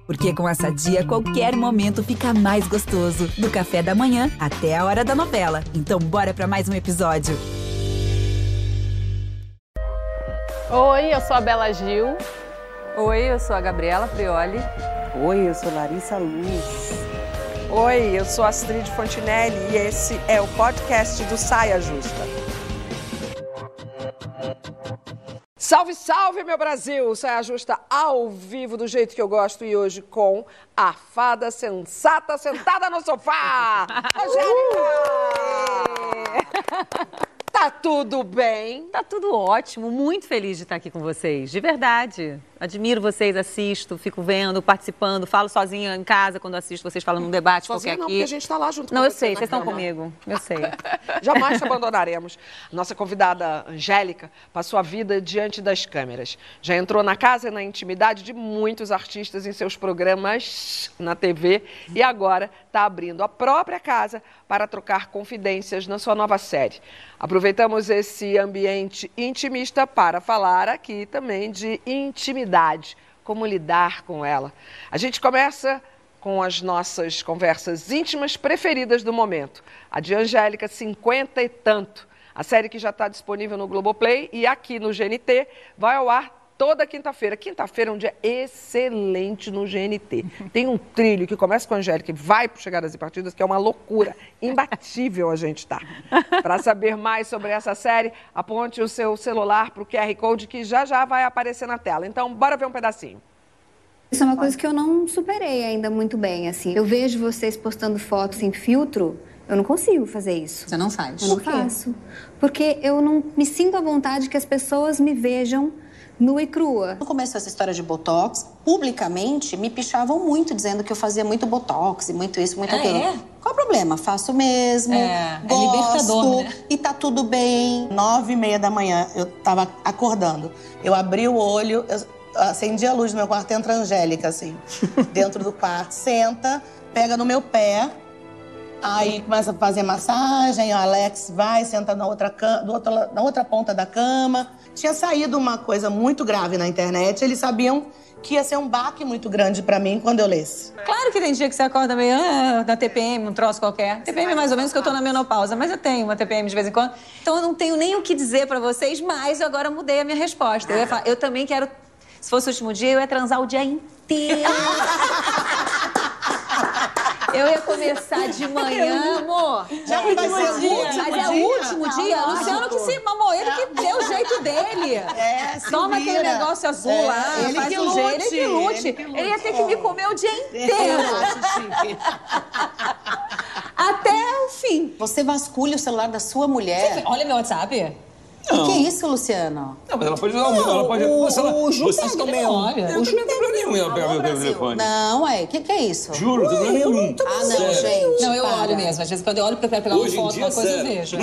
Porque com a Sadia, qualquer momento fica mais gostoso. Do café da manhã até a hora da novela. Então bora pra mais um episódio. Oi, eu sou a Bela Gil. Oi, eu sou a Gabriela Prioli. Oi, eu sou Larissa Luz. Oi, eu sou a Astrid Fontinelli e esse é o podcast do Saia Justa. Salve, salve, meu Brasil! Saia Justa ao vivo, do jeito que eu gosto, e hoje com a fada sensata sentada no sofá! Angélica! Tá tudo bem? Tá tudo ótimo, muito feliz de estar aqui com vocês, de verdade. Admiro vocês, assisto, fico vendo, participando, falo sozinha em casa quando assisto vocês falando num debate sozinha qualquer não, aqui. Porque a gente tá lá junto não, com eu você. sei, vocês estão comigo, eu sei. Jamais te abandonaremos. Nossa convidada Angélica passou a vida diante das câmeras. Já entrou na casa e na intimidade de muitos artistas em seus programas na TV e agora está abrindo a própria casa para trocar confidências na sua nova série. Aproveitamos esse ambiente intimista para falar aqui também de intimidade, como lidar com ela. A gente começa com as nossas conversas íntimas preferidas do momento. A de Angélica, 50 e tanto. A série que já está disponível no Globoplay e aqui no GNT vai ao ar toda quinta-feira. Quinta-feira é um dia excelente no GNT. Tem um trilho que começa com a Angélica e vai para Chegadas e Partidas, que é uma loucura. Imbatível a gente tá. Para saber mais sobre essa série, aponte o seu celular para o QR Code que já já vai aparecer na tela. Então, bora ver um pedacinho. Isso é uma coisa que eu não superei ainda muito bem, assim. Eu vejo vocês postando fotos em filtro, eu não consigo fazer isso. Você não faz? Eu não faço. Porque eu não me sinto à vontade que as pessoas me vejam nua e crua. No começo dessa história de Botox, publicamente me pichavam muito, dizendo que eu fazia muito Botox e muito isso, muito aquilo. É? Qual o problema? Faço mesmo, gosto, libertador, né? E tá tudo bem. 9h30 da manhã, eu tava acordando. Eu abri o olho, eu acendi a luz do meu quarto, entra a Angélica, assim, dentro do quarto. Senta, pega no meu pé, aí começa a fazer massagem, o Alex vai, senta na outra ponta da cama. Tinha saído uma coisa muito grave na internet, eles sabiam que ia ser um baque muito grande pra mim quando eu lesse. Claro que tem dia que você acorda meio na TPM, um troço qualquer. TPM é mais ou menos que eu tô na menopausa, mas eu tenho uma TPM de vez em quando. Então eu não tenho nem o que dizer pra vocês, mas eu agora mudei a minha resposta. Eu ia falar, eu também quero, se fosse o último dia, eu ia transar o dia inteiro. Eu ia começar de manhã, amor. Já que vai ser o último Mas é o último dia. Luciano que se mamou, ele que deu o jeito dele. Toma aquele negócio azul lá, faz o jeito. Ele que lute. Ele ia ter que me comer o dia inteiro. Até o fim. Você vasculha o celular da sua mulher? Olha meu WhatsApp. O que é isso, Luciano? Não, mas ela pode usar ela pode. Vocês também. Olha. O Ju não tem problema nenhum em ela pegar meu telefone. Não, o que é isso? Juro, não tem problema nenhum. Ah, não, gente. Não, eu olho mesmo. Às vezes quando eu olho porque eu quero pegar uma foto, uma coisa eu vejo.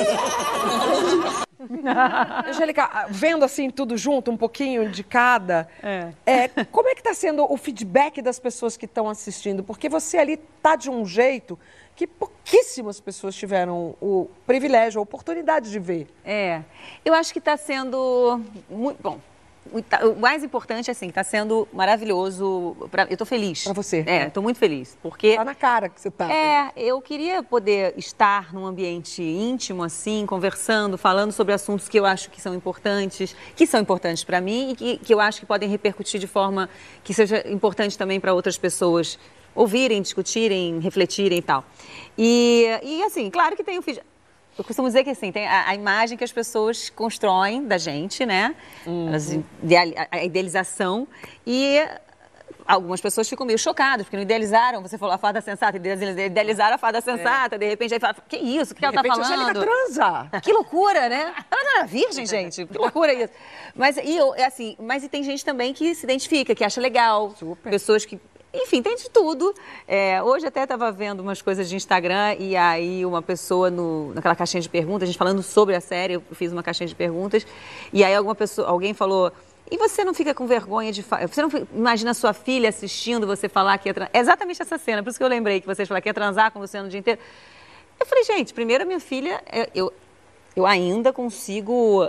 Angélica, vendo assim tudo junto, um pouquinho de cada, como é que está sendo o feedback das pessoas que estão assistindo? Porque você ali tá de um jeito que pouquíssimas pessoas tiveram o privilégio, a oportunidade de ver. Eu acho que está sendo muito bom. O mais importante, assim, está sendo maravilhoso. Eu estou feliz. Para você. Estou muito feliz. Porque tá na cara que você tá. Eu queria poder estar num ambiente íntimo, assim, conversando, falando sobre assuntos que eu acho que são importantes para mim e que eu acho que podem repercutir de forma que seja importante também para outras pessoas ouvirem, discutirem, refletirem e tal. E assim, claro que tem o feedback. Eu costumo dizer que assim, tem a imagem que as pessoas constroem da gente, né? A idealização. E algumas pessoas ficam meio chocadas, porque não idealizaram, você falou a fada sensata, idealizaram a fada sensata, de repente aí fala, que isso? O que ela tá falando? De repente a transar. Que loucura, né? Ela não era virgem, gente. Que loucura isso. Mas tem gente também que se identifica, que acha legal. Super. Pessoas que... Enfim, tem de tudo. Hoje até estava vendo umas coisas de Instagram e aí uma pessoa naquela caixinha de perguntas, a gente falando sobre a série, eu fiz uma caixinha de perguntas e aí alguém falou, e você não fica com vergonha de falar, você não imagina a sua filha assistindo você falar que ia transar? É exatamente essa cena, por isso que eu lembrei que vocês falaram que ia transar com o Luciano o dia inteiro. Eu falei, gente, primeiro a minha filha, eu ainda consigo...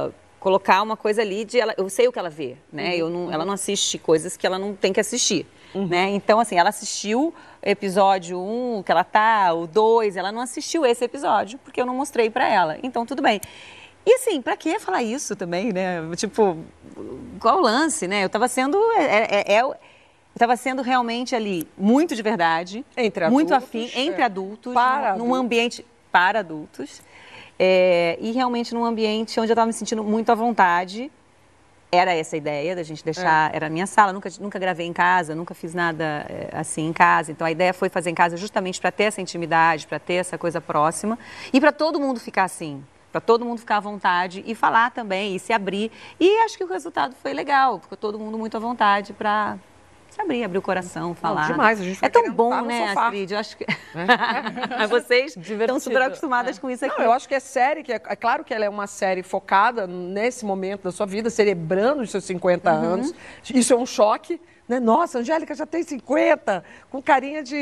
colocar uma coisa ali eu sei o que ela vê, né? Ela não assiste coisas que ela não tem que assistir. né? Então, assim, ela assistiu episódio 1, que ela tá, o 2, ela não assistiu esse episódio, porque eu não mostrei pra ela. Então, tudo bem. E assim, pra que falar isso também, né? Tipo, qual o lance, né? Eu tava sendo... Eu estava sendo realmente ali muito de verdade, muito afim, entre adultos, num ambiente para adultos, e realmente num ambiente onde eu estava me sentindo muito à vontade. Era essa a ideia da gente deixar, era a minha sala, nunca gravei em casa, nunca fiz nada assim em casa. Então a ideia foi fazer em casa justamente para ter essa intimidade, para ter essa coisa próxima e para todo mundo ficar assim. Para todo mundo ficar à vontade e falar também, e se abrir. E acho que o resultado foi legal, ficou todo mundo muito à vontade para se abrir o coração, falar. Não, demais, a gente é tão bom, né, Astrid? Eu acho que... Vocês estão super acostumadas com isso aqui. Não, eu acho que é série, é claro que ela é uma série focada nesse momento da sua vida, celebrando os seus 50 anos. Isso é um choque. Né? Nossa, a Angélica já tem 50, com carinha de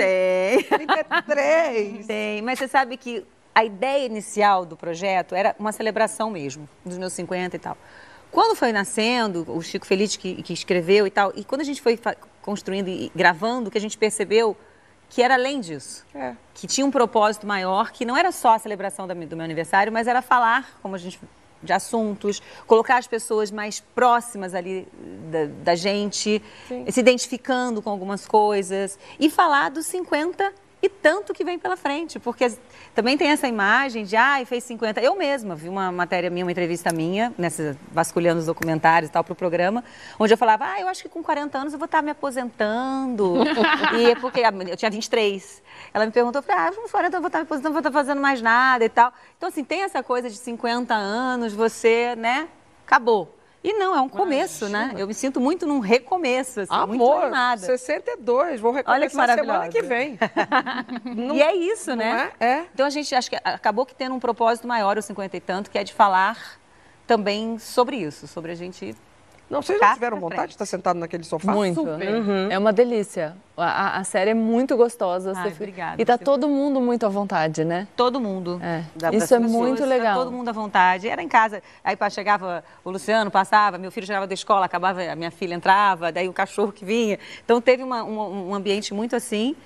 33. Tem, mas você sabe que a ideia inicial do projeto era uma celebração mesmo, dos meus 50 e tal. Quando foi nascendo, o Chico Feliz que escreveu e tal, e quando a gente foi construindo e gravando, que a gente percebeu que era além disso. Que tinha um propósito maior, que não era só a celebração do meu aniversário, mas era falar, como a gente, de assuntos, colocar as pessoas mais próximas ali da gente, se identificando com algumas coisas, e falar dos 50 e tanto que vem pela frente, porque também tem essa imagem de, fez 50. Eu mesma vi uma matéria minha, uma entrevista minha, vasculhando os documentários e tal, para o programa, onde eu falava, eu acho que com 40 anos eu vou estar me aposentando, e é porque eu tinha 23. Ela me perguntou, com 40 eu vou estar me aposentando, não vou estar fazendo mais nada e tal. Então, assim, tem essa coisa de 50 anos, você, né, acabou. E não, é um começo, né? Eu me sinto muito num recomeço, assim, muito animada. 62, vou recomeçar semana que vem. E é isso, né? Então a gente, acho que acabou que tendo um propósito maior, os 50 e tanto, que é de falar também sobre isso, sobre a gente... Não, vocês não tiveram vontade de estar sentado naquele sofá? Muito. É uma delícia. A série é muito gostosa. Obrigada. E tá todo mundo muito à vontade, né? Todo mundo. Isso é muito legal. Tá todo mundo à vontade. Era em casa, aí chegava o Luciano, passava, meu filho chegava da escola, acabava, a minha filha entrava, daí o cachorro que vinha. Então teve um ambiente muito assim.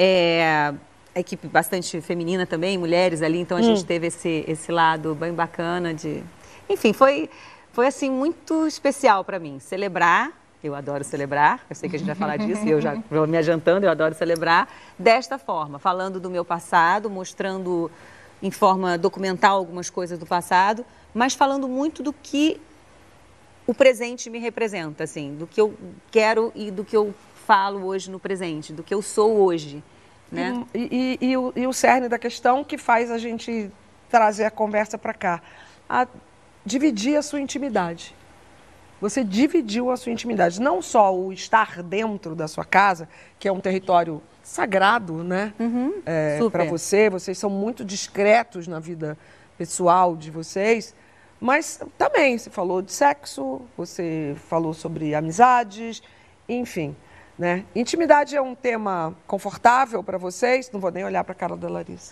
A equipe bastante feminina também, mulheres ali, então a gente teve esse lado bem bacana de... Enfim, foi assim, muito especial para mim. Celebrar, eu adoro celebrar, eu sei que a gente vai falar disso, e eu já vou me adiantando, eu adoro celebrar, desta forma, falando do meu passado, mostrando em forma documental algumas coisas do passado, mas falando muito do que o presente me representa, assim, do que eu quero e do que eu falo hoje no presente, do que eu sou hoje, né? E o cerne da questão que faz a gente trazer a conversa para cá, dividir a sua intimidade. Você dividiu a sua intimidade. Não só o estar dentro da sua casa, que é um território sagrado, né? Para você. Vocês são muito discretos na vida pessoal de vocês. Mas também você falou de sexo, você falou sobre amizades, enfim. Né? Intimidade é um tema confortável para vocês? Não vou nem olhar para a cara da Larissa.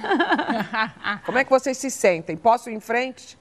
Como é que vocês se sentem? Posso ir em frente?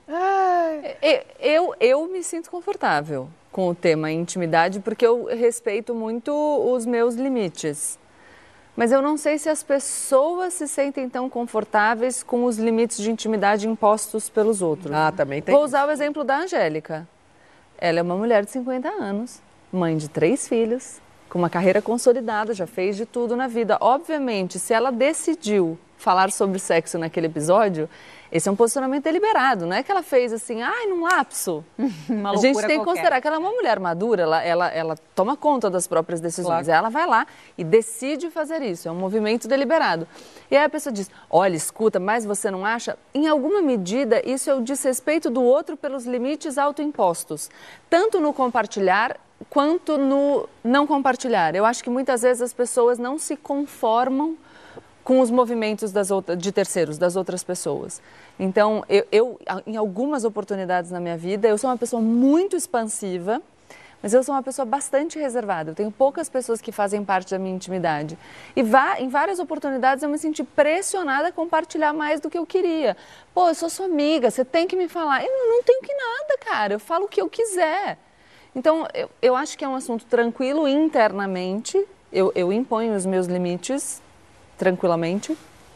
Eu me sinto confortável com o tema intimidade porque eu respeito muito os meus limites. Mas eu não sei se as pessoas se sentem tão confortáveis com os limites de intimidade impostos pelos outros. Também tem. Vou usar o exemplo da Angélica. Ela é uma mulher de 50 anos, mãe de 3 filhos, com uma carreira consolidada, já fez de tudo na vida. Obviamente, se ela decidiu falar sobre sexo naquele episódio, esse é um posicionamento deliberado, não é que ela fez assim, num lapso. A gente tem que considerar que ela é uma mulher madura, ela toma conta das próprias decisões. Ela vai lá e decide fazer isso, é um movimento deliberado. E aí a pessoa diz, olha, escuta, mas você não acha? Em alguma medida, isso é o desrespeito do outro pelos limites autoimpostos, tanto no compartilhar quanto no não compartilhar. Eu acho que muitas vezes as pessoas não se conformam com os movimentos de terceiros, das outras pessoas. Então, eu, em algumas oportunidades na minha vida, eu sou uma pessoa muito expansiva, mas eu sou uma pessoa bastante reservada. Eu tenho poucas pessoas que fazem parte da minha intimidade. E em várias oportunidades eu me senti pressionada a compartilhar mais do que eu queria. Pô, eu sou sua amiga, você tem que me falar. Eu não tenho que nada, cara, eu falo o que eu quiser. Então, eu acho que é um assunto tranquilo internamente, Eu imponho os meus limites tranquilamente,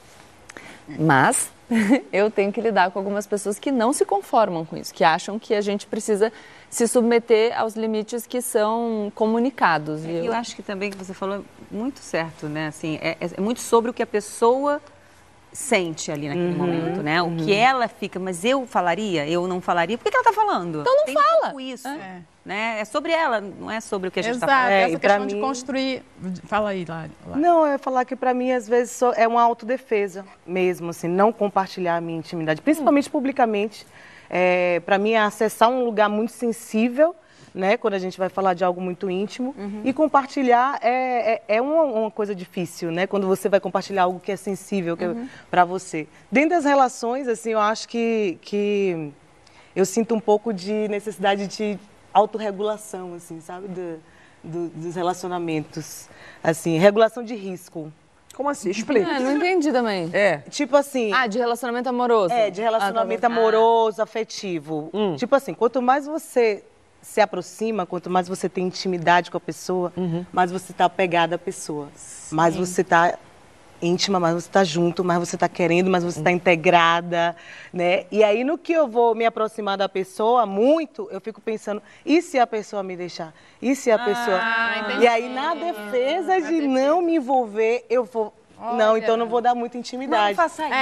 mas eu tenho que lidar com algumas pessoas que não se conformam com isso, que acham que a gente precisa se submeter aos limites que são comunicados. Eu acho que também que você falou muito certo, né? Assim, é muito sobre o que a pessoa sente ali naquele momento, né? O que ela fica, mas eu falaria, eu não falaria, por que ela tá falando? Então não Tem fala. Um pouco isso, né? É sobre ela, não é sobre o que a gente Exato, tá falando. essa questão de construir... Fala aí, Lari. Não, é falar que pra mim, às vezes, é uma autodefesa mesmo, assim, não compartilhar a minha intimidade, principalmente publicamente. Pra mim, é acessar um lugar muito sensível, né, quando a gente vai falar de algo muito íntimo, e compartilhar é uma coisa difícil, né, quando você vai compartilhar algo que é sensível para você. Dentro das relações, assim, eu acho que eu sinto um pouco de necessidade de autorregulação, assim, sabe, dos relacionamentos, assim, regulação de risco. Como assim? Explica. Não entendi também. Tipo assim... de relacionamento amoroso. De relacionamento amoroso, afetivo. Tipo assim, quanto mais você se aproxima, quanto mais você tem intimidade com a pessoa, mais você está apegada à pessoa. Sim. Mais você está íntima, mais você está junto, mais você está querendo, mais você está integrada, né? E aí, no que eu vou me aproximar da pessoa muito, eu fico pensando, e se a pessoa me deixar? E se a pessoa... E aí, na defesa de não me envolver, eu vou... Olha. Não, então não vou dar muita intimidade. Não faça isso.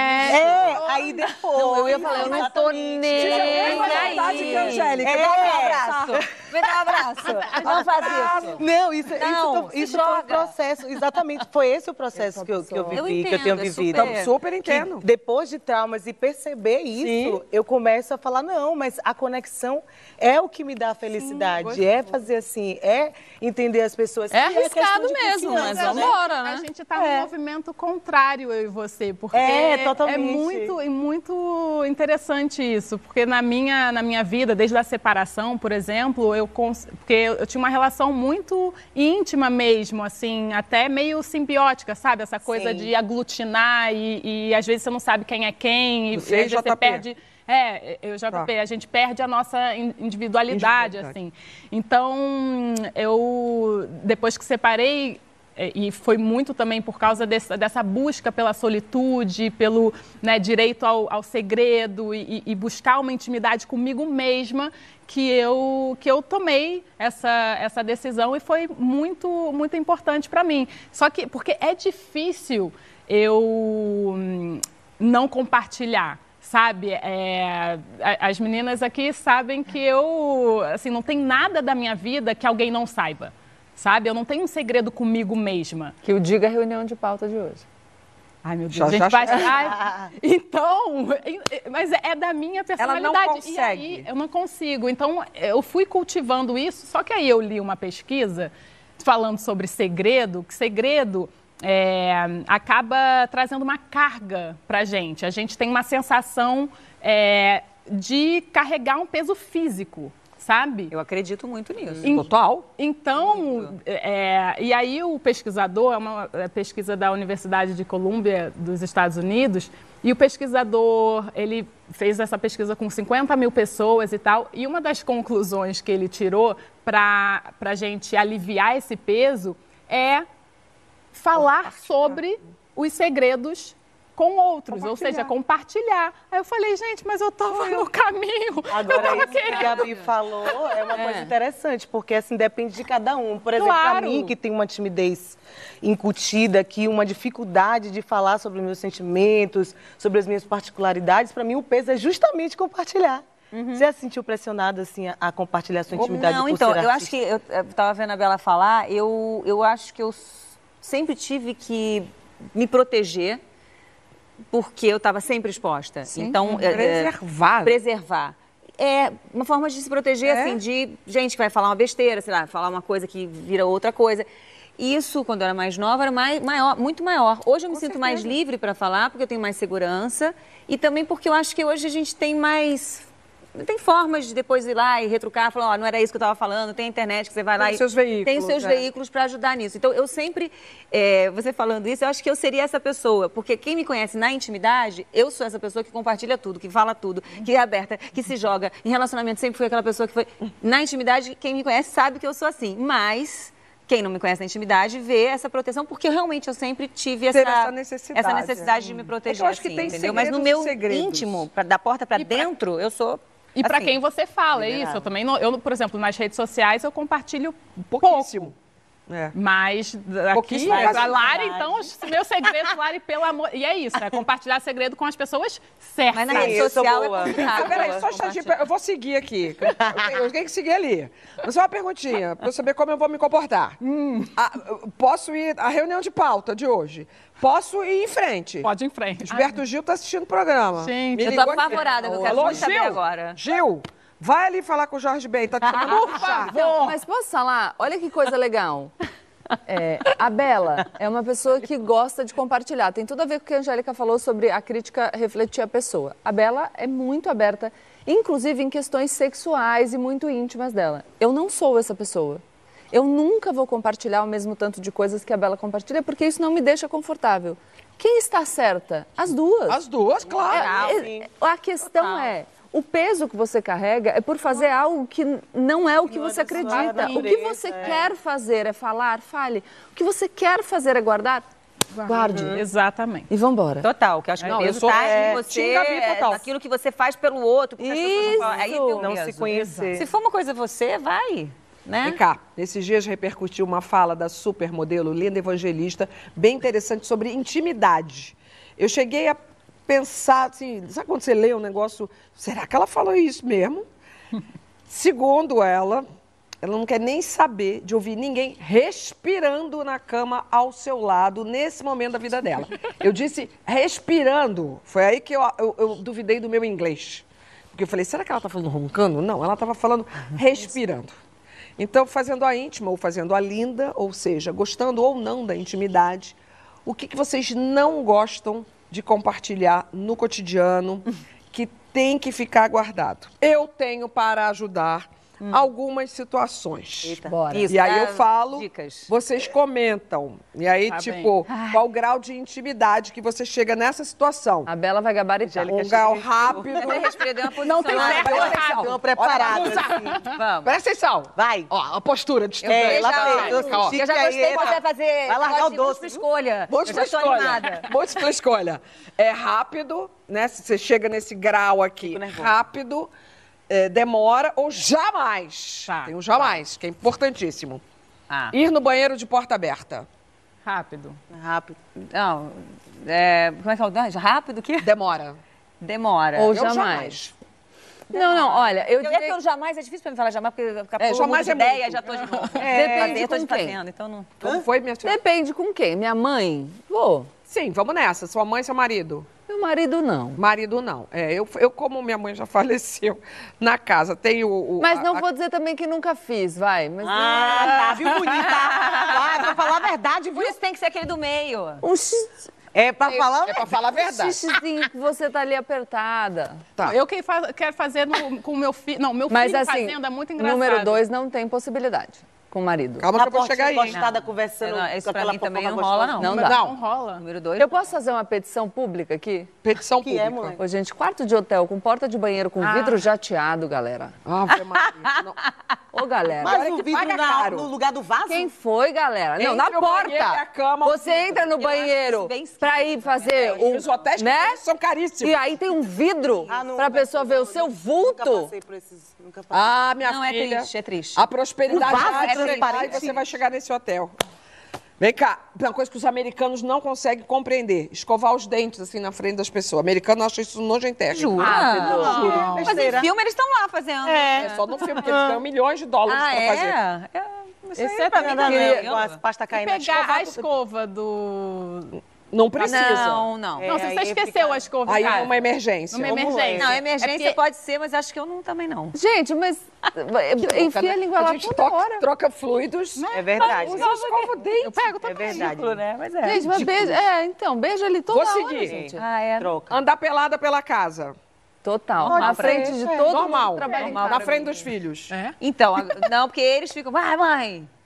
Aí depois... Não, eu ia falar, eu não tô nem aí. Angélica, dá um abraço. Me dá um abraço. Não faz isso. Não, isso foi um processo. Exatamente, foi esse o processo que eu vivi, que eu tenho vivido. Super entendo. Que depois de traumas e perceber isso, eu começo a falar, não, mas a conexão é o que me dá a felicidade. É fazer assim, é entender as pessoas. É arriscado mesmo, mas vamos embora, né? A gente tá num movimento contrário, eu e você, porque totalmente. É muito interessante isso, porque na minha vida, desde a separação, por exemplo, porque eu tinha uma relação muito íntima mesmo, assim, até meio simbiótica, sabe? Essa coisa de aglutinar e às vezes você não sabe quem é quem, e às vezes você perde... eu JP, a gente perde a nossa individualidade, assim. Então, eu, depois que separei, e foi muito também por causa dessa busca pela solitude, pelo direito ao segredo e buscar uma intimidade comigo mesma, que eu tomei essa decisão e foi muito, muito importante para mim. Só que, porque é difícil eu não compartilhar. Sabe, as meninas aqui sabem que eu, assim, não tem nada da minha vida que alguém não saiba, sabe? Eu não tenho um segredo comigo mesma. Que o diga a reunião de pauta de hoje. Ai, meu Deus, a gente vai... Então, mas é da minha personalidade. Ela não consegue. E aí, eu não consigo. Então, eu fui cultivando isso, só que aí eu li uma pesquisa falando sobre segredo, que segredo... acaba trazendo uma carga pra gente. A gente tem uma sensação de carregar um peso físico, sabe? Eu acredito muito nisso. Total. Então, e aí o pesquisador, é uma pesquisa da Universidade de Colômbia dos Estados Unidos, e o pesquisador, ele fez essa pesquisa com 50 mil pessoas e tal, e uma das conclusões que ele tirou pra gente aliviar esse peso é falar sobre os segredos com outros, ou seja, compartilhar. Aí eu falei, gente, mas eu estava no caminho. Agora, isso que a Gabi falou é uma coisa interessante, porque assim, depende de cada um. Por exemplo, para mim, que tem uma timidez incutida aqui, uma dificuldade de falar sobre os meus sentimentos, sobre as minhas particularidades, para mim o peso é justamente compartilhar. Você já se sentiu pressionada assim, a compartilhar sua intimidade? Não, então, eu acho que, eu estava vendo a Bela falar, eu acho que eu sempre tive que me proteger, porque eu estava sempre exposta. Sim. Então, preservar. É uma forma de se proteger, assim, de gente que vai falar uma besteira, sei lá, falar uma coisa que vira outra coisa. Isso, quando eu era mais nova, era muito maior. Hoje eu me sinto mais livre para falar, porque eu tenho mais segurança. E também porque eu acho que hoje a gente tem mais... Tem formas de depois ir lá e retrucar, falar, não era isso que eu estava falando, tem a internet que você vai lá e... Tem os seus veículos para ajudar nisso. Então, eu sempre, você falando isso, eu acho que eu seria essa pessoa, porque quem me conhece na intimidade, eu sou essa pessoa que compartilha tudo, que fala tudo, que é aberta, que se joga. Em relacionamento, sempre fui aquela pessoa que foi... Na intimidade, quem me conhece sabe que eu sou assim, mas... quem não me conhece na intimidade vê essa proteção, porque eu sempre tive Ter essa necessidade. de me proteger. É que eu acho que tem entendeu? Mas no segredos e meu segredos. íntimo, da porta pra dentro, eu sou. E para assim, quem você fala, é liberada. isso. Eu também, por exemplo, nas redes sociais eu compartilho Pouquíssimo. Mas aqui, Pouquíssimo. a Lari, então, os meus segredos, Lari, pelo amor... E é isso, é compartilhar segredo com as pessoas certas. Mas na rede social é Ah, complicado. peraí, só um instantinho, eu vou seguir aqui. Eu tenho que seguir ali. Mas só uma perguntinha, pra eu saber como eu vou me comportar. Posso ir à reunião de pauta de hoje? Posso ir em frente? Pode ir em frente. Gilberto Gil tá assistindo o programa. Gente, Me eu tô ligou aqui. apavorada, que eu quero Alô, muito saber Gil? agora. Gil, vai ali falar com o Jorge Ben, tá te chamando Por favor. Não, mas posso falar? Olha que coisa legal. A Bela é uma pessoa que gosta de compartilhar. Tem tudo a ver com o que a Angélica falou sobre a crítica refletir a pessoa. A Bela é muito aberta, inclusive em questões sexuais e muito íntimas dela. Eu não sou essa pessoa. Eu nunca vou compartilhar o mesmo tanto de coisas que a Bela compartilha, porque isso não me deixa confortável. Quem está certa? As duas. As duas, claro. A questão é... O peso que você carrega é por fazer algo que não é o que você acredita. O que você quer fazer é falar, fale. O que você quer fazer é guardar, guarde. Exatamente. E vambora. Total, que eu acho que o peso tá em você, aquilo que você faz pelo outro. Que as pessoas vão falar. Aí tem o Não peso. se conhecer. Se for uma coisa você, vai. Né? Vem cá, nesses dias repercutiu uma fala da supermodelo Linda Evangelista, bem interessante, sobre intimidade. Eu cheguei a pensar assim, sabe quando você lê um negócio, será que ela falou isso mesmo? Segundo ela não quer nem saber de ouvir ninguém respirando na cama ao seu lado nesse momento da vida dela. Eu disse respirando, foi aí que eu duvidei do meu inglês. Porque eu falei, será que ela está falando roncando? Não, ela estava falando respirando. Então, fazendo a íntima ou fazendo a linda, ou seja, gostando ou não da intimidade, o que vocês não gostam de compartilhar no cotidiano, que tem que ficar guardado? Eu tenho para ajudar algumas situações. Eita. Bora. Isso, E aí eu falo, dicas. vocês comentam. E aí, Tá tipo, qual o grau de intimidade que você chega nessa situação? A Bela vai gabaritar. Um grau rápido. Eu respirei, dei uma posição. Não tem lá, certo deu ou uma- errado. Deu uma preparada. Vamos. Presta atenção. Vai. Ó, a postura de estudante. É, lá já, fez, eu ó, senti eu já que gostei aí quando tá. vai fazer. Vai largar o negócio de doce. múltipla escolha. Múltipla eu já tô escolha. animada. Múltipla escolha. É rápido, né? Se você chega nesse grau aqui, rápido, demora ou jamais. Tá. Tem um jamais, que é importantíssimo. Ah. Ir no banheiro de porta aberta. Rápido. Rápido. Não, como é que é o nome? Rápido o quê? Demora. Demora. Ou Eu jamais. Não, olha, eu É que eu jamais, é difícil pra me falar jamais, porque eu ficar jamais é ideia, muito. já tô de novo. Depende eu tô com quem. fazendo, então não... Como foi, minha filha? Depende com quem. Minha mãe? Vou. Sim, vamos nessa. Sua mãe e seu marido? Meu marido não. Marido não. Eu como minha mãe já faleceu na casa, tenho Mas não vou dizer também que nunca fiz, vai. Mas Tá, viu, bonita? Vai, pra falar a verdade, viu? Por isso tem que ser aquele do meio. um x... É pra falar É pra falar a verdade. xixizinho que você tá ali apertada. Tá. Eu quero fazer com o meu filho. Não, meu Mas filho assim, fazendo é muito engraçado. número 2 não tem possibilidade com o marido. Calma que eu vou chegar aí. hein? Encostada conversando Não, isso com pra aquela mim também fofoca não rola, gostosa. não. Não dá. Não rola. Número 2. Eu posso fazer uma petição pública aqui? Petição Que pública. é, moleque? Ô, gente, quarto de hotel com porta de banheiro com vidro jateado, galera. Ave Maria. Não. Ô, galera. Mas Agora o que vidro paga caro. no lugar do vaso? Quem foi, galera? Não, na Entre o banheiro e a porta. cama, Você entra no banheiro bem esquisito, pra ir fazer o... Os hotéis que né? tem são caríssimos. E aí tem um vidro não, pra pessoa ver o seu Nunca vulto. passei por esses... Nunca passei. Ah, minha Não, é filha. triste, é triste. A prosperidade Um vaso vai chegar e transparente. você vai chegar nesse hotel. Vem cá, uma coisa que os americanos não conseguem compreender. Escovar os dentes, assim, na frente das pessoas. O americano acha isso nojentérrimo. Jura? Mas em filme eles estão lá fazendo. É só no filme, porque eles ganham milhões de dólares Ah, pra fazer. Isso Esse aí é pra mim também também. Com as pastas caindo. Pegar a escova do... Não precisa. Não. Não, se aí você esqueceu fica- a escova. Aí cara, é uma emergência. Numa Vamos emergência. Não, emergência É porque- pode ser, mas acho que eu não, também não. Gente, mas enfia a língua A lá gente toda hora. troca fluidos. É verdade. Usa escova o dente. Eu pego É também. verdade. né? Mas é. Gente, mas beija... então, beija ali toda Vou hora, seguir. gente. Ah, é. Troca. Andar pelada pela casa. Total. Pode Na ser, frente de todo Normal. mundo que trabalha em Na casa. frente dos filhos. É? Então, não, porque eles ficam, vai, mãe.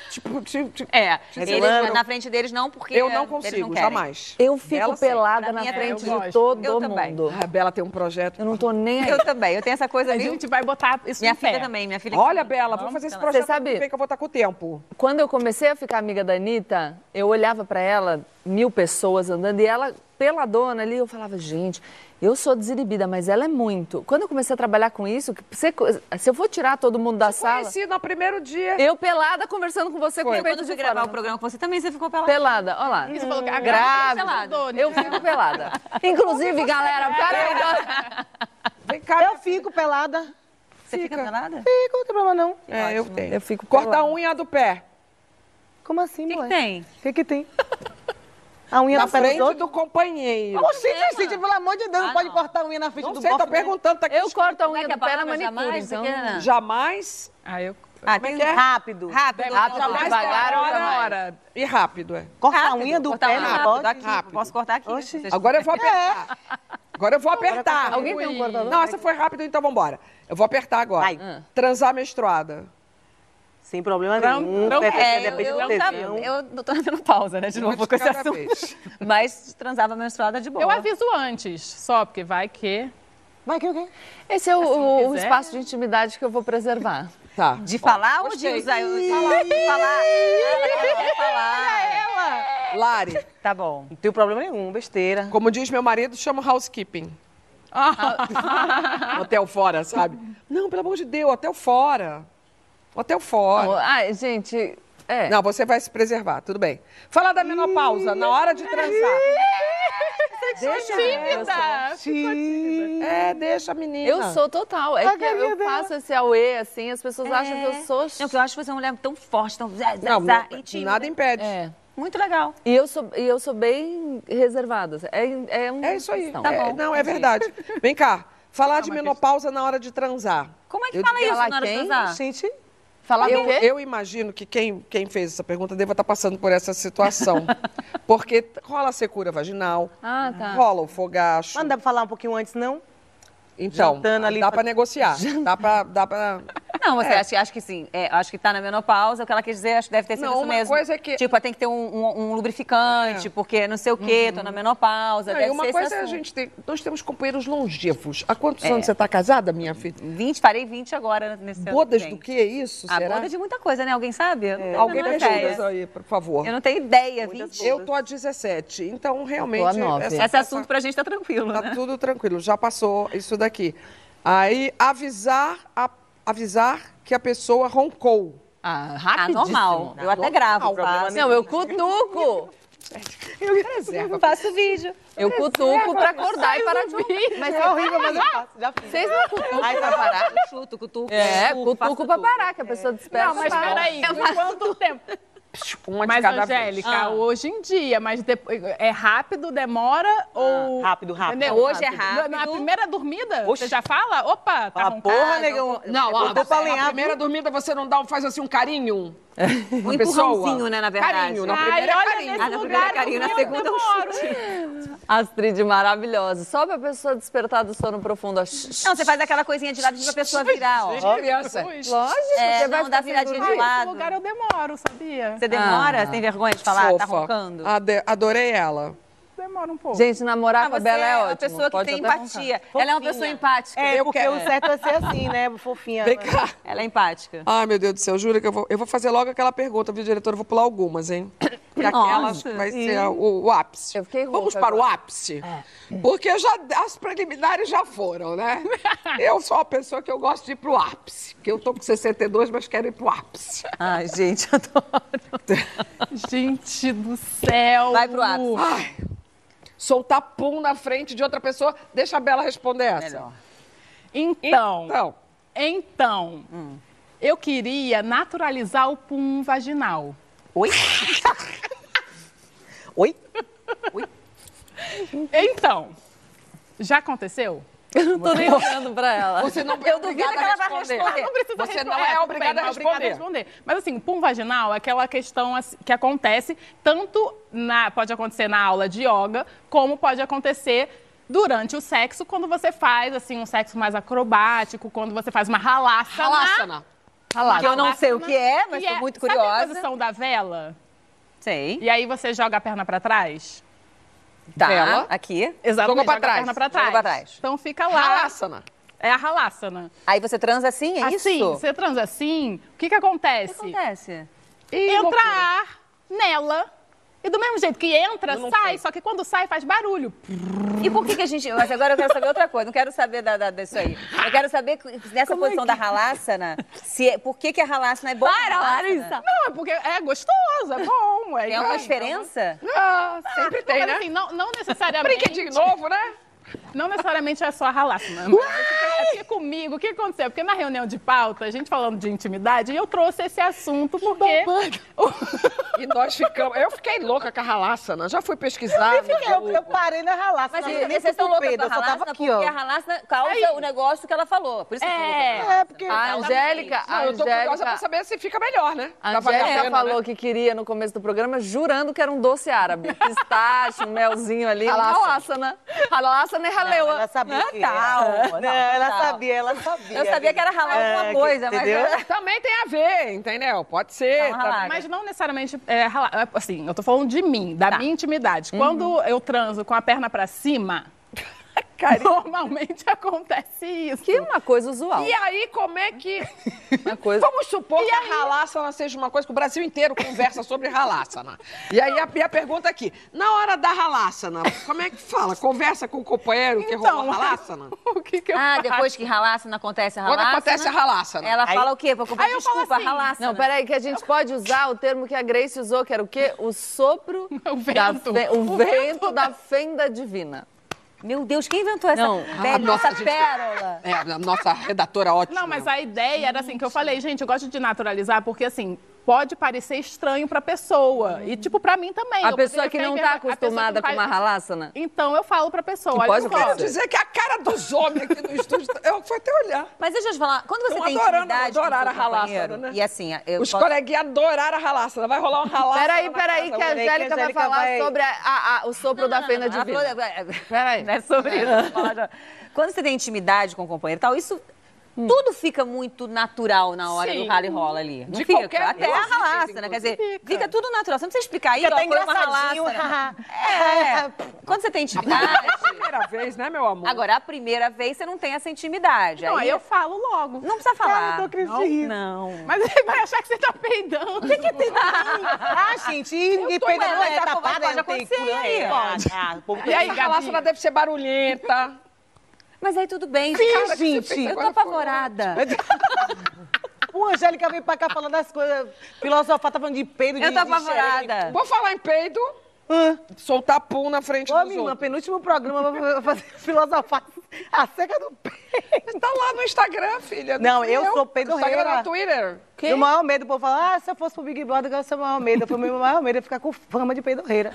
Eles, na frente deles não, porque Eu não eles consigo, não querem. jamais. Eu fico Bela, pelada sim. na Pra mim, frente eu de gosto. todo Eu também. mundo. A Bela tem um projeto. Eu não tô nem aí. Eu também, eu tenho essa coisa A ali. gente vai botar isso Minha no pé. filha também, minha filha. Olha, Bela, vou fazer esse projeto. Você sabe- Vem que eu vou estar com o tempo. Quando eu comecei a ficar amiga da Anitta, eu olhava pra ela, 1000 pessoas andando, e ela, peladona ali, eu falava, gente, eu sou desinibida, mas ela é muito. Quando eu comecei a trabalhar com isso, se eu for tirar todo mundo da sala... Conheci no primeiro dia. Eu pelada, conversando com você, com o Quando peito eu fui de gravar fora. o programa com você, também você ficou pelada. Pelada, olha lá. Isso falou que a Grávida. Eu fico pelada. Inclusive, galera, peraí. Vem cá. Eu fico pelada. Você fica pelada? Fico, não tem problema não. Eu tenho. Eu fico Corta pelada. a unha do pé. Como assim, O que mulher? tem? O que tem? A unha Na na frente frente dos outros? do companheiro. Oxi, Cíntia, pelo amor de Deus, não pode cortar a unha na frente Não do sei, tô bofe, né? perguntando. Tá aqui Eu corto a Como é unha que é do a pé na palavra? manicure, Jamais? então... Você quer- Jamais. Eu... tem que é? Rápido. Rápido. Rápido, Jamais devagar ou Demora. E rápido, é. Corta a unha do cortar pé, a unha não rápido, pode? daqui. Rápido. Posso cortar aqui? Oxi. Vocês- Agora eu vou apertar. Agora eu vou apertar. Alguém tem um cortador? Não, essa foi rápido, então vambora. Eu vou apertar agora. Vai. Transar menstruada. Sem problema nenhum. Depende do tesão. eu não tô na menopausa, né? De novo com esse Cada assunto. vez. Mas transava menstruada de boa. Eu aviso antes, só porque vai que... Vai que o quê? Esse é o quiser. espaço de intimidade que eu vou preservar. Tá. De falar ou de gostei. usar? De falar. Ela quer falar. Lari, Tá bom. Não tem problema nenhum, besteira. como diz meu marido, chama housekeeping. Hotel fora, sabe? Não, pelo amor de Deus, hotel fora. Hotel fora. Ai, gente... É. Não, você vai se preservar, tudo bem. Falar da menopausa, na hora de transar. Deixa deixa a menina. Eu sou total. É que eu faço esse auê, assim, as pessoas acham que eu sou... Não, porque eu acho que você é uma mulher tão forte, tão... Não, e tímida. nada impede. É. Muito legal. E eu sou bem reservada. É isso aí. Tá bom. Não, é verdade. Vem cá, falar de menopausa na hora de transar. Como é que Eu fala devia isso falar na hora de quem? transar? Gente, Falar do quê? Eu imagino que quem fez essa pergunta deva estar passando por essa situação. Porque rola a secura vaginal, Ah, tá. rola o fogacho. mas não dá pra falar um pouquinho antes, não? Então, jantando ali dá pra- pra negociar. Dá pra... Não, você acha que sim. Acho que tá na menopausa, o que ela quis dizer, acho que deve ter sido Não, isso uma mesmo. coisa é que- Tipo, tem que ter um lubrificante, porque não sei o quê, tô na menopausa, Não, deve e uma ser coisa esse é a assunto. gente tem... Nós temos companheiros longevos. Há quantos anos você está casada, minha filha? 20, farei 20 agora nesse ano Bodas que do vem. que é isso, A será? boda de muita coisa, né? Alguém sabe? Eu não tenho a Alguém menor pesquisa ideia. aí, por favor. Eu não tenho ideia, 20. Eu tô a 17, então realmente... a 9. Esse assunto pra gente tá tranquilo, Tá né? tudo tranquilo, já passou isso daqui. Aí, avisar que a pessoa roncou. Ah, Ah, rapidíssimo. normal. Eu até gravo. Faço. Não, eu cutuco. Reserva. Faço vídeo. Eu cutuco pra acordar e parar de rir. Mas é horrível, mas eu faço. Já fiz. Vocês não cutucam pra parar? Chuto, cutuco. É, faço cutuco pra tudo. parar, que a pessoa desperta. Não, mas para. peraí, por quanto tempo? Uma de Mas, cada Angélica, vez. hoje em dia, mas depois, é rápido, demora ou... Rápido. Entendeu? Hoje é rápido. Na primeira dormida, Oxi. você já fala? Opa, tá Fala, roncando. porra, negão. Não, ó, Botou pra na alinhar, primeira dormida você não faz assim um carinho? Um pessoa. empurrãozinho, né, na verdade. Carinho, na Ai, primeira é olha, carinho. nesse Ah, na lugar primeira é carinho, na eu segunda é um demoro. Astrid, maravilhosa. Só pra pessoa despertar do sono profundo. Não, você faz aquela coisinha de ladinho pra pessoa virar, ó. Criança. Lógico, É, você não, vai dá ficar viradinha de Nesse lado. lugar eu demoro, sabia? Você demora? Você tem vergonha de falar? Tá Fofa. roncando? Adorei ela. Demora um pouco. Gente, namorar Ah, com a você Bela é é uma ótimo. pessoa que Pode tem até empatia. Ela é uma pessoa empática. É, Eu porque quero- o certo é ser assim, né? Fofinha. Vem cá. Ela é empática. Ai, meu Deus do céu, jura que eu vou fazer logo aquela pergunta, viu, diretora? Eu vou pular algumas, hein? Porque aquela Nossa. vai ser o ápice. Eu fiquei rouca Vamos para o agora. ápice? Porque as preliminares já foram, né? Eu sou uma pessoa que eu gosto de ir pro ápice. Porque eu tô com 62, mas quero ir pro ápice. Ai, gente, adoro. Gente do céu. Vai pro ápice. Ai, soltar pum na frente de outra pessoa. Deixa a Bela responder essa. Melhor. Então, eu queria naturalizar o pum vaginal. Oi? Oi? Então, já aconteceu? Eu não tô nem olhando pra ela. Você não é obrigada que ela a vai responder. responder. Não precisa Você responder. não é tudo obrigada bem, a não é obrigada responder. Mas assim, o pum vaginal é aquela questão assim, que acontece tanto pode acontecer na aula de yoga, como pode acontecer durante o sexo, quando você faz assim um sexo mais acrobático, quando você faz uma halassana. Halassana. Que eu não sei o que é, mas tô muito curiosa. Sabe a posição da vela? Sei. E aí você joga a perna pra trás? Tá, Vela. aqui. Exatamente, Joga pra joga trás. a perna pra Joga trás. pra trás. Então fica lá. Halassana. É a Halasana. Aí você transa assim, é Assim, isso? você transa assim, o que acontece? O que acontece? Entra ar nela. E do mesmo jeito que entra, sai. Só que quando sai, faz barulho. E por que a gente... Mas agora eu quero saber outra coisa. Não quero saber disso aí. Eu quero saber, nessa posição da Halassana, por que a Halassana é boa? Para, Larissa! Não, é porque é gostoso, é bom. Tem alguma diferença? Sempre tem, né? Assim, não necessariamente... Brinquedinho novo, né? Não necessariamente é só a Halassana. É porque comigo, o que aconteceu? Porque na reunião de pauta, a gente falando de intimidade, e eu trouxe esse assunto porque... E nós ficamos... Eu fiquei louca com a Halassana. Já fui pesquisar. Eu parei na Halassana. Mas vocês estão loucas com a Halassana porque a Halassana causa o negócio que ela falou. Por isso que eu porque... A Angélica... Eu tô curiosa pra saber se fica melhor, né? A Angélica falou que queria, no começo do programa, jurando que era um doce árabe. Pistache, um melzinho ali. Halassana. Halassana é raleua. Ela sabia que ela sabia. Eu sabia que era ralar alguma coisa, entendeu? mas... Também tem a ver, entendeu? Pode ser. Mas não necessariamente assim, eu tô falando de mim, da minha intimidade. Quando eu transo com a perna pra cima, normalmente acontece isso. Que é uma coisa usual. E aí, como é que... Uma coisa... Vamos supor que a Halassana seja uma coisa que o Brasil inteiro conversa sobre Halassana. E aí, a pergunta aqui, na hora da Halassana, como é que fala? Conversa com o companheiro que rolou a Halassana? O que eu Ah, faço? depois que Halassana acontece a Halassana... Quando acontece a Halassana? Ela fala o quê? Aí eu falo Desculpa, assim, Halassana. Não, peraí, que a gente pode usar o termo que a Grace usou, que era o quê? O sopro... O vento. O vento da fenda divina. Meu Deus, quem inventou essa nossa, pérola? É, a nossa redatora ótima. Não, mas a ideia era assim, que eu falei, gente, eu gosto de naturalizar, porque assim, pode parecer estranho pra pessoa. E tipo, pra mim também. A Eu pessoa poderia que ficar não envergonhada. tá A pessoa acostumada que com uma faz- Halassana. Então eu falo pra pessoa, olha pode só. acontecer. Quero dizer que a cara dos homens aqui no estúdio, eu fui até olhar. Mas deixa eu te falar, quando você Tão tem adorando, intimidade adoraram com o a Halassana, companheiro, né? e assim, eu Os posso... coleguinhas adoraram a Halassana. Vai rolar uma Halassana. Peraí, que a Angélica vai falar sobre o sopro da fenda Ela divina. falou- Peraí. Não é sobre isso. Vou falar já. Quando você tem intimidade com o companheiro e tal, isso tudo fica muito natural na hora Sim. do rally rola ali. Não De fica? qualquer Até a música, Halassana, quer dizer, fica tudo natural. Você não precisa explicar aí, Fica até ó, foi uma engraçadinho. Halassana. Quando você tem intimidade... Primeira vez, né, meu amor? Agora, a primeira vez você não tem essa intimidade. Não, aí eu falo logo. Não precisa falar. Não. Mas ele vai achar que você tá peidando. O que tem? Gente, e peida não é tapada, pode não tem acontecer cura. aí, E aí, a Halassana deve ser barulhenta. Mas aí tudo bem. Sim, gente. Eu tô apavorada. O Angélica veio pra cá falando das coisas, filosofar, tá falando de peido, de Eu tô apavorada. Vou falar em peido, soltar pum na frente Ô, dos minha irmã, outros. penúltimo programa, eu vou fazer filosofar a seca do peito. Tá lá no Instagram, filha. Não, fui eu sou peidorreira. Instagram, no Twitter. O maior medo, o povo fala, se eu fosse pro Big Brother, eu ia ser o maior medo. Eu falei, meu maior medo é ficar com fama de peidorreira.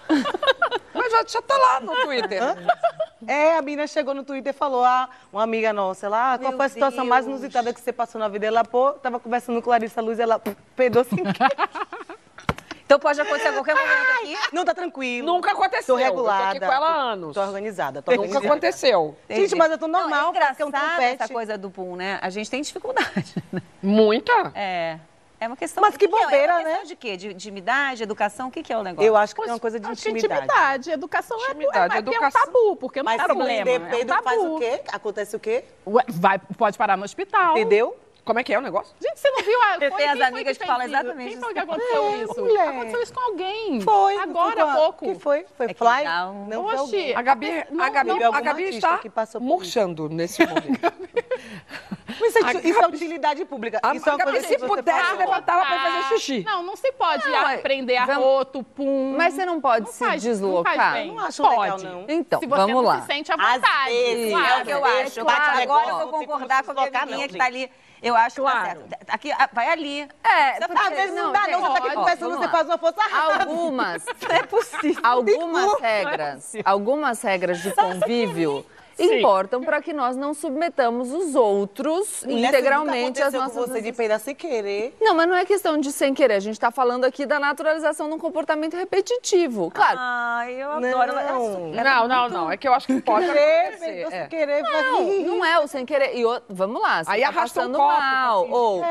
Mas já tá lá no Twitter. A menina chegou no Twitter e falou, uma amiga nossa, qual foi a situação mais inusitada que você passou na vida? Ela, tava conversando com Larissa Luz, ela peidou sem querer. Então pode acontecer a qualquer momento aqui? Não, tá tranquilo. Nunca aconteceu. Tô regulada. Eu tô aqui com ela há anos. Tô organizada. Nunca aconteceu. Gente, mas eu tô normal, não, é porque eu não engraçado pet. essa coisa do pum, né? A gente tem dificuldade. Muita? É uma questão... Mas que bobeira, é uma questão né? de quê? De intimidade, educação? O que é o negócio? Eu acho que é uma coisa de Acho que intimidade. intimidade. Educação Intimidade, é educação. um tabu, porque não Mas é problema. se É um peido tabu. faz o quê? Acontece o quê? Ué, pode parar no hospital. Entendeu? Como é que é o negócio? Gente, você não viu? Você tem as amigas que falam fez exatamente isso? Quem foi isso. que aconteceu isso? mulher. Aconteceu isso com alguém. Foi. Agora há pouco. Que foi? Foi que Fly? não. Não foi Oxi. alguém. A Gabi teve alguma está artista que passou por murchando nesse momento. Mas isso é utilidade pública. Isso é uma Gabi, coisa se que você pudesse, faz. levantava pra fazer xixi. Não se pode Não, prender vamos- arroto, pum. Mas você não pode Não se faz- não deslocar? faz bem. Não acho Pode. legal, não. Então, Se você vamos não lá. se sente à Às vontade. vezes, claro. É o que eu acho. claro, Agora eu não vou tem concordar como com a deslocar, menina não, que tá gente. ali. Eu acho que tá Claro. certo. Aqui, vai ali. Às vezes não dá, não. Você tá aqui Ó, conversando, vamos você lá. faz uma força rápida. Algumas, Não é possível. algumas regras de convívio importam para que nós não submetamos os outros integralmente às nossas você de peidar sem querer. Não, mas não é questão de sem querer. A gente está falando aqui da naturalização de um comportamento repetitivo. Claro. Ai, eu adoro. Não. É que eu acho que pode acontecer. Sem querer. Não é o sem querer. E vamos lá, você aí tá arrasta passando um copo, mal. assim. Ou...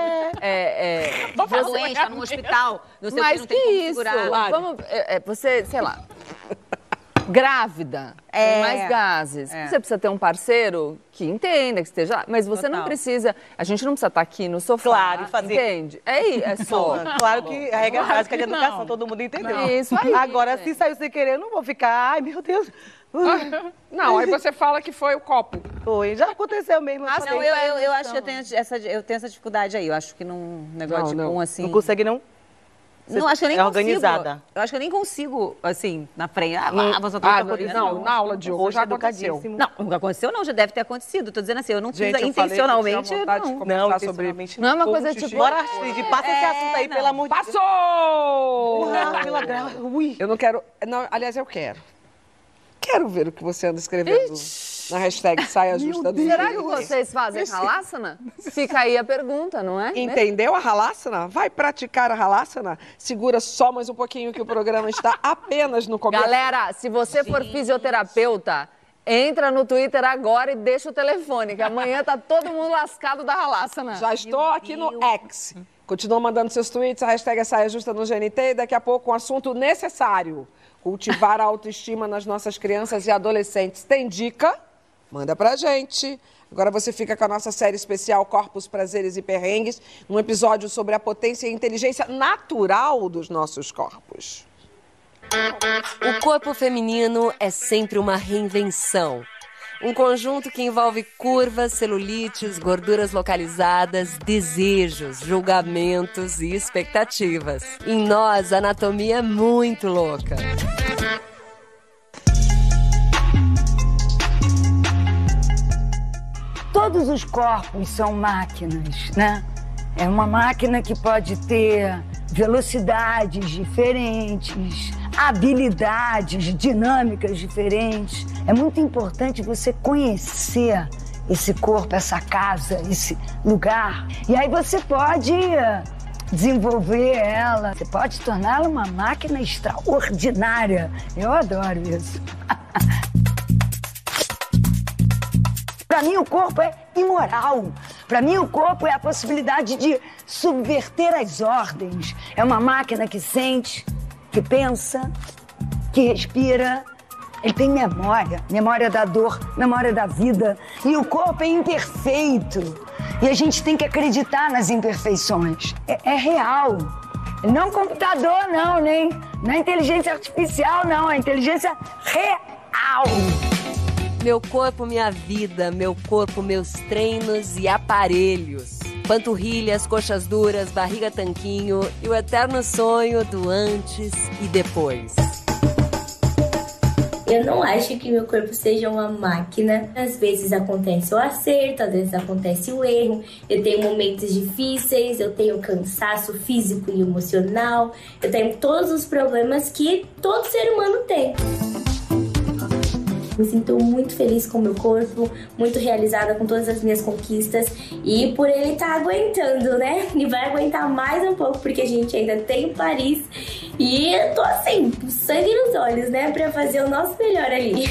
Tá doente, tá no hospital. Não sei Mas o que, não tem como isso? segurar. Vamos, você, sei lá... Grávida, com mais gases. Você precisa ter um parceiro que entenda, que esteja lá. Mas você não precisa... A gente não precisa estar aqui no sofá, claro, fazer... entende? É só. Claro que a regra básica de educação, todo mundo entendeu. Não. Isso aí. Agora, se saiu sem querer, eu não vou ficar... Ai, meu Deus... Não, aí você fala que foi o copo. Foi, já aconteceu mesmo. Não, eu acho que eu tenho essa dificuldade aí. Eu acho que num negócio de pum, assim... Não consegue, não? Não, acho que eu nem organizada. consigo. Eu acho que eu nem consigo, assim, na frente. Não, na aula de hoje já aconteceu. Não, nunca aconteceu, não. Já deve ter acontecido. Tô dizendo assim, eu não fiz Intencionalmente, não, sobre... Não é uma coisa tipo... Bora, Astrid, passa esse assunto aí, pelo amor de Deus. Passou! Ui. Eu não quero... Não, aliás, eu quero. Quero ver o que você anda escrevendo na hashtag Saia Justa do Será que vocês fazem Halassana? Fica aí a pergunta, não é? Entendeu a Halassana? Vai praticar a Halassana? Segura só mais um pouquinho que o programa está apenas no começo. Galera, se você for fisioterapeuta, entra no Twitter agora e deixa o telefone, que amanhã tá todo mundo lascado da Halassana. Já estou aqui no X. Continua mandando seus tweets, a hashtag Saia Justa no GNT e daqui a pouco um assunto necessário. Cultivar a autoestima nas nossas crianças e adolescentes. Tem dica? Manda pra gente. Agora você fica com a nossa série especial Corpos, Prazeres e Perrengues, um episódio sobre a potência e a inteligência natural dos nossos corpos. O corpo feminino é sempre uma reinvenção. Um conjunto que envolve curvas, celulites, gorduras localizadas, desejos, julgamentos e expectativas. Em nós, a anatomia é muito louca. Todos os corpos são máquinas, né? É uma máquina que pode ter velocidades diferentes, habilidades dinâmicas diferentes. É muito importante você conhecer esse corpo, essa casa, esse lugar. E aí você pode desenvolver ela, você pode torná-la uma máquina extraordinária. Eu adoro isso. Para mim, o corpo é imoral. Para mim, o corpo é a possibilidade de subverter as ordens. É uma máquina que sente, que pensa, que respira. Ele tem memória, memória da dor, memória da vida. E o corpo é imperfeito. E a gente tem que acreditar nas imperfeições. É real. Não é um computador, não, nem não é inteligência artificial, não. É inteligência real. Meu corpo, minha vida. Meu corpo, meus treinos e aparelhos. Panturrilhas, coxas duras, barriga tanquinho e o eterno sonho do antes e depois. Eu não acho que meu corpo seja uma máquina. Às vezes acontece o acerto, às vezes acontece o erro. Eu tenho momentos difíceis, eu tenho cansaço físico e emocional. Eu tenho todos os problemas que todo ser humano tem. Me sinto muito feliz com o meu corpo, muito realizada com todas as minhas conquistas e por ele estar aguentando, né? E vai aguentar mais um pouco porque a gente ainda tem Paris e eu tô assim, com sangue nos olhos, né? Pra fazer o nosso melhor ali.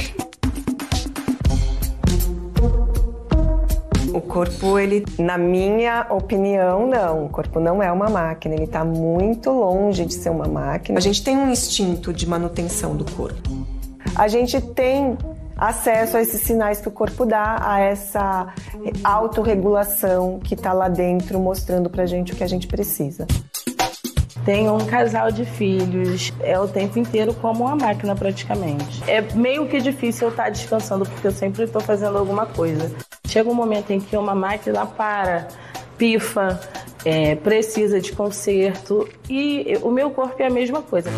O corpo, ele, na minha opinião, não. O corpo não é uma máquina, ele tá muito longe de ser uma máquina. A gente tem um instinto de manutenção do corpo. A gente tem acesso a esses sinais que o corpo dá, a essa autorregulação que está lá dentro mostrando pra gente o que a gente precisa. Tenho um casal de filhos, é o tempo inteiro como uma máquina praticamente. É meio que difícil eu estar descansando porque eu sempre estou fazendo alguma coisa. Chega um momento em que uma máquina para, pifa, precisa de conserto e o meu corpo é a mesma coisa.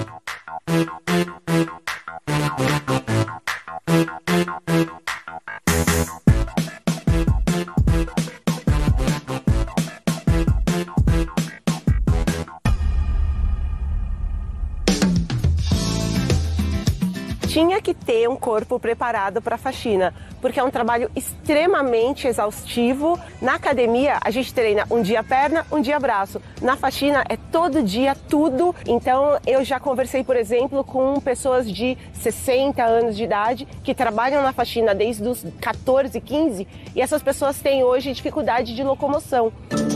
tinha que ter um corpo preparado para a faxina, porque é um trabalho extremamente exaustivo. Na academia, a gente treina um dia perna, um dia braço. Na faxina, é todo dia tudo. Então, eu já conversei, por exemplo, com pessoas de 60 anos de idade que trabalham na faxina desde os 14, 15, e essas pessoas têm hoje dificuldade de locomoção.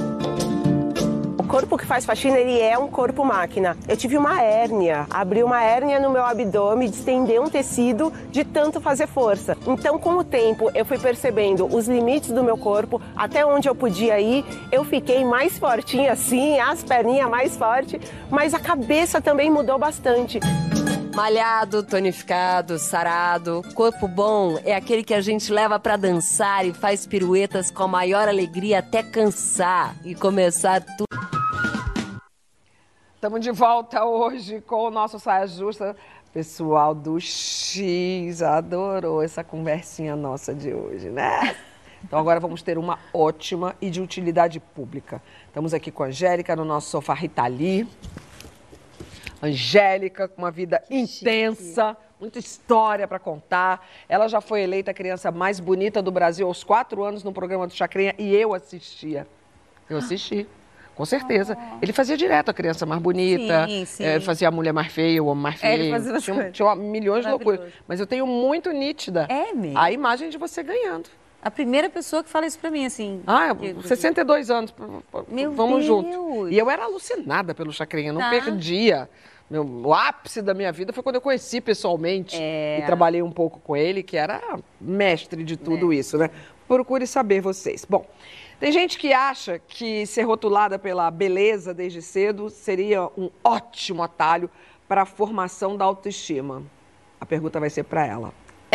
O corpo que faz faxina, ele é um corpo máquina. Eu tive uma hérnia, abri uma hérnia no meu abdômen, distendei um tecido de tanto fazer força. Então, com o tempo, eu fui percebendo os limites do meu corpo, até onde eu podia ir. Eu fiquei mais fortinha assim, as perninhas mais fortes, mas a cabeça também mudou bastante. Malhado, tonificado, sarado, corpo bom é aquele que a gente leva pra dançar e faz piruetas com a maior alegria até cansar e começar tudo. Estamos de volta hoje com o nosso Saia Justa. Pessoal do X adorou essa conversinha nossa de hoje, né? Então agora vamos ter uma ótima e de utilidade pública. Estamos aqui com a Angélica no nosso sofá Rita Lee. Angélica, com uma vida intensa, muita história para contar. Ela já foi eleita a criança mais bonita do Brasil aos 4 anos no programa do Chacrinha e eu assistia. Eu assisti, com certeza. Ele fazia direto a criança mais bonita, sim. Fazia a mulher mais feia, o homem mais feio. Ele fazia tinha milhões de loucuras. Mas eu tenho muito nítida a imagem de você ganhando. A primeira pessoa que fala isso pra mim, assim... 62 anos, vamos juntos. E eu era alucinada pelo Chacrinha, não perdia. O ápice da minha vida foi quando eu conheci pessoalmente e trabalhei um pouco com ele, que era mestre de tudo isso, né? Procure saber vocês. Bom, tem gente que acha que ser rotulada pela beleza desde cedo seria um ótimo atalho para a formação da autoestima. A pergunta vai ser para ela.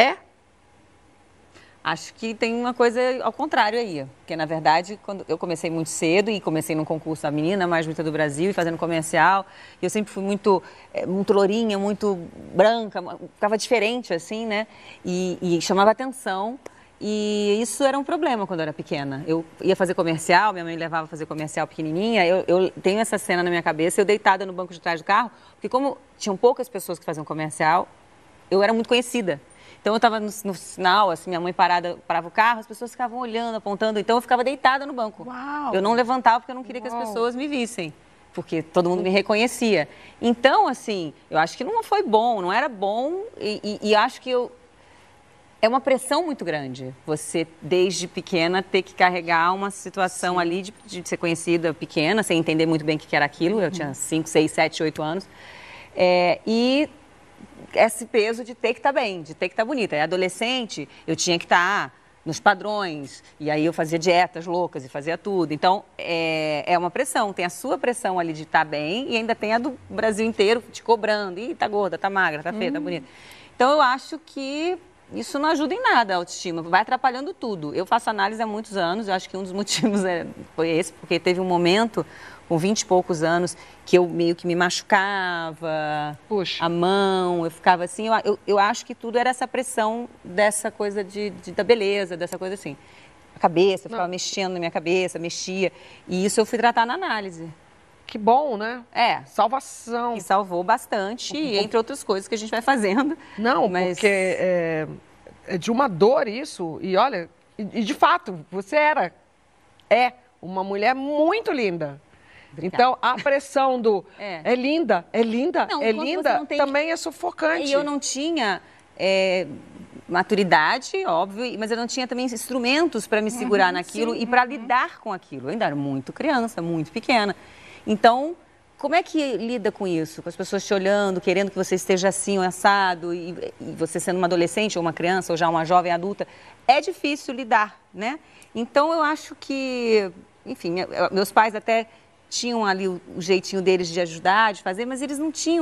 Acho que tem uma coisa ao contrário aí, porque na verdade quando eu comecei muito cedo e comecei num concurso da menina mais bonita do Brasil e fazendo comercial, e eu sempre fui muito lourinha, muito branca, ficava diferente assim, né? E chamava atenção. E isso era um problema quando eu era pequena. Eu ia fazer comercial, minha mãe me levava a fazer comercial pequenininha. Eu tenho essa cena na minha cabeça, eu deitada no banco de trás do carro, porque como tinham poucas pessoas que faziam comercial, eu era muito conhecida. Então eu estava no sinal, assim, minha mãe parava o carro, as pessoas ficavam olhando, apontando. Então eu ficava deitada no banco. Uau. Eu não levantava porque eu não queria que as pessoas me vissem, porque todo mundo me reconhecia. Então, assim, eu acho que não foi bom, não era bom e acho que é uma pressão muito grande. Você, desde pequena, ter que carregar uma situação ali de ser conhecida pequena, sem entender muito bem o que era aquilo. Eu tinha 5, 6, 7, 8 anos. E esse peso de ter que estar bem, de ter que estar bonita. E adolescente, eu tinha que estar nos padrões, e aí eu fazia dietas loucas e fazia tudo. Então, é uma pressão. Tem a sua pressão ali de estar bem e ainda tem a do Brasil inteiro te cobrando. Ih, tá gorda, tá magra, tá feia, tá bonita. Então, eu acho que isso não ajuda em nada a autoestima, vai atrapalhando tudo. Eu faço análise há muitos anos, eu acho que um dos motivos foi esse, porque teve um momento, com 20 e poucos anos, que eu meio que me machucava, a mão, eu ficava assim, eu acho que tudo era essa pressão dessa coisa da beleza, dessa coisa assim. A cabeça, eu ficava mexendo na minha cabeça, mexia, e isso eu fui tratar na análise. Que bom, né? Salvação. E salvou bastante, entre outras coisas que a gente vai fazendo. Não, porque é de uma dor isso. E olha, e de fato, você é uma mulher muito linda. Obrigada. Então, a pressão do é linda, não, é linda, também é sufocante. E eu não tinha maturidade, óbvio, mas eu não tinha também instrumentos para me segurar naquilo e para lidar com aquilo. Eu ainda era muito criança, muito pequena. Então, como é que lida com isso? Com as pessoas te olhando, querendo que você esteja assim, assado, e você sendo uma adolescente ou uma criança ou já uma jovem adulta, é difícil lidar, né? Então, eu acho que, enfim, meus pais até tinham ali o jeitinho deles de ajudar, de fazer, mas eles não tinham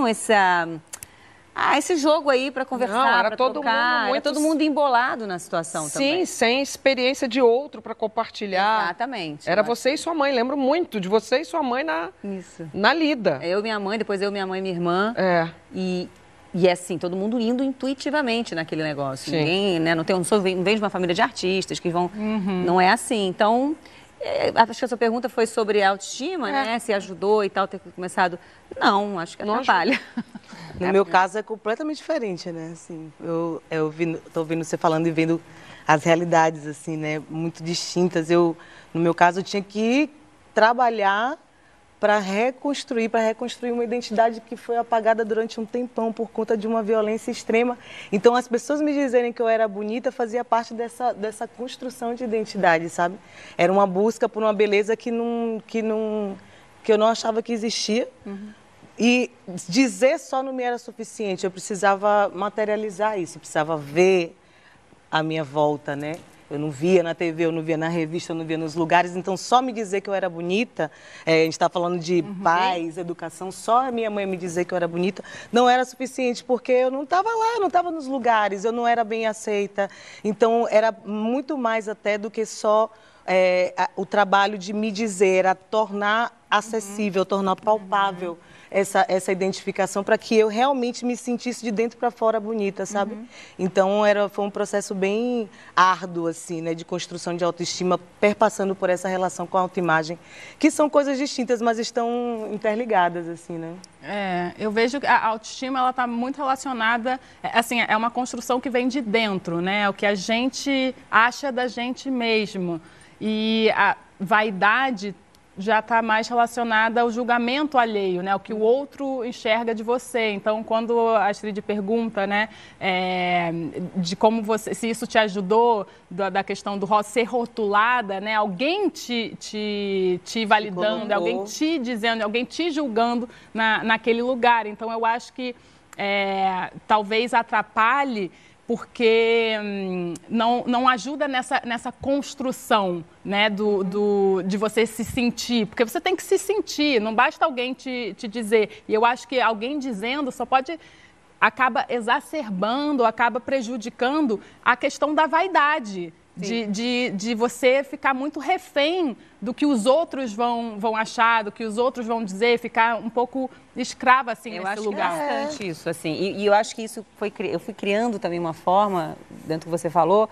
esse jogo aí para conversar, para trocar. Era todo mundo embolado na situação também. Sim, sem experiência de outro para compartilhar. Exatamente. Era você e sua mãe, lembro muito de você e sua mãe na lida. Eu, minha mãe, depois eu, minha mãe e minha irmã. E assim, todo mundo indo intuitivamente naquele negócio. Sim. Ninguém, né, não vem de uma família de artistas que vão... Não é assim. Então, acho que a sua pergunta foi sobre a autoestima, né? Se ajudou e tal, ter começado... Não, acho que atrapalha. No meu caso é completamente diferente, né? Assim, tô ouvindo você falando e vendo as realidades, assim, né? Muito distintas. No meu caso, eu tinha que trabalhar para reconstruir uma identidade que foi apagada durante um tempão por conta de uma violência extrema. Então, as pessoas me dizerem que eu era bonita fazia parte dessa construção de identidade, sabe? Era uma busca por uma beleza que eu não achava que existia. E dizer só não me era suficiente, eu precisava materializar isso, eu precisava ver a minha volta, né? Eu não via na TV, eu não via na revista, eu não via nos lugares, então só me dizer que eu era bonita, a gente está falando de paz, educação, só a minha mãe me dizer que eu era bonita não era suficiente, porque eu não estava lá, eu não estava nos lugares, eu não era bem aceita. Então era muito mais até do que só o trabalho de me dizer, era tornar acessível, tornar palpável essa identificação para que eu realmente me sentisse de dentro para fora bonita, sabe? Então foi um processo bem árduo, assim, né, de construção de autoestima, perpassando por essa relação com a autoimagem, que são coisas distintas, mas estão interligadas, assim, né? Eu vejo que a autoestima, ela está muito relacionada, assim, é uma construção que vem de dentro, né? O que a gente acha da gente mesmo. E a vaidade já está mais relacionada ao julgamento alheio, né? O que o outro enxerga de você. Então, quando a Astrid pergunta, né, de como você, se isso te ajudou, da questão do ser rotulada, né? Alguém te validando, alguém te dizendo, alguém te julgando naquele lugar. Então, eu acho que talvez atrapalhe, porque não ajuda nessa construção, né, de você se sentir. Porque você tem que se sentir, não basta alguém te dizer. E eu acho que alguém dizendo acaba exacerbando, acaba prejudicando a questão da vaidade. De você ficar muito refém do que os outros vão achar, do que os outros vão dizer, ficar um pouco escrava, assim, nesse lugar. Eu acho bastante isso, assim. E eu acho que isso eu fui criando também uma forma, dentro do que você falou,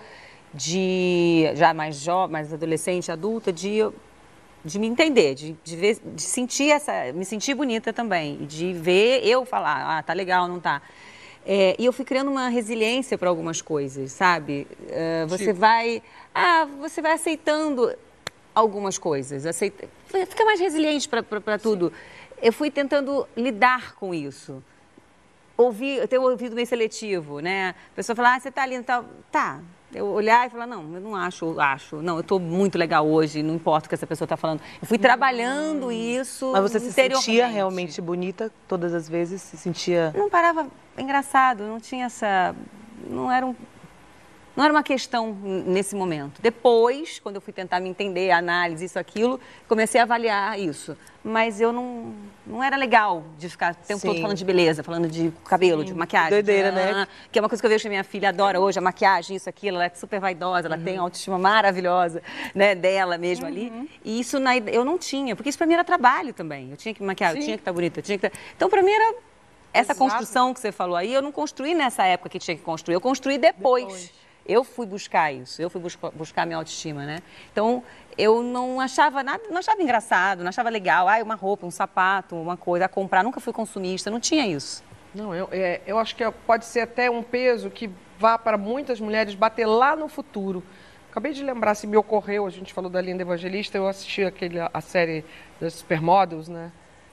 de já mais jovem, mais adolescente, adulta, de me entender, de sentir me sentir bonita também. E de ver eu falar, tá legal, não tá. E eu fui criando uma resiliência para algumas coisas, sabe? Você vai aceitando algumas coisas, fica mais resiliente para tudo. Eu fui tentando lidar com isso. Ter um ouvido meio seletivo, né? A pessoa fala, você tá linda, tal. Tá. Eu olhar e falar, não, eu não acho. Não, eu tô muito legal hoje, não importa o que essa pessoa tá falando. Eu fui trabalhando isso. Mas você se sentia realmente bonita todas as vezes? Se sentia... Não parava, engraçado, não tinha essa... Não era uma questão nesse momento. Depois, quando eu fui tentar me entender, análise, isso, aquilo, comecei a avaliar isso. Mas eu não era legal de ficar o tempo todo falando de beleza, falando de cabelo, de maquiagem. Doideira, né? Que é uma coisa que eu vejo que a minha filha adora hoje, a maquiagem, isso, aquilo. Ela é super vaidosa, ela tem uma autoestima maravilhosa, né, dela mesmo ali. E isso eu não tinha, porque isso pra mim era trabalho também. Eu tinha que me maquiar, eu tinha que estar bonita, Então, pra mim era... Essa construção que você falou aí, eu não construí nessa época que tinha que construir, eu construí depois. Eu fui buscar isso, eu fui buscar a minha autoestima, né? Então, eu não achava nada, não achava engraçado, não achava legal. Uma roupa, um sapato, uma coisa a comprar. Nunca fui consumista, não tinha isso. Não, eu acho que pode ser até um peso que vá para muitas mulheres bater lá no futuro. Acabei de lembrar, se me ocorreu, a gente falou da Linda Evangelista, eu assisti a série das Supermodels, né?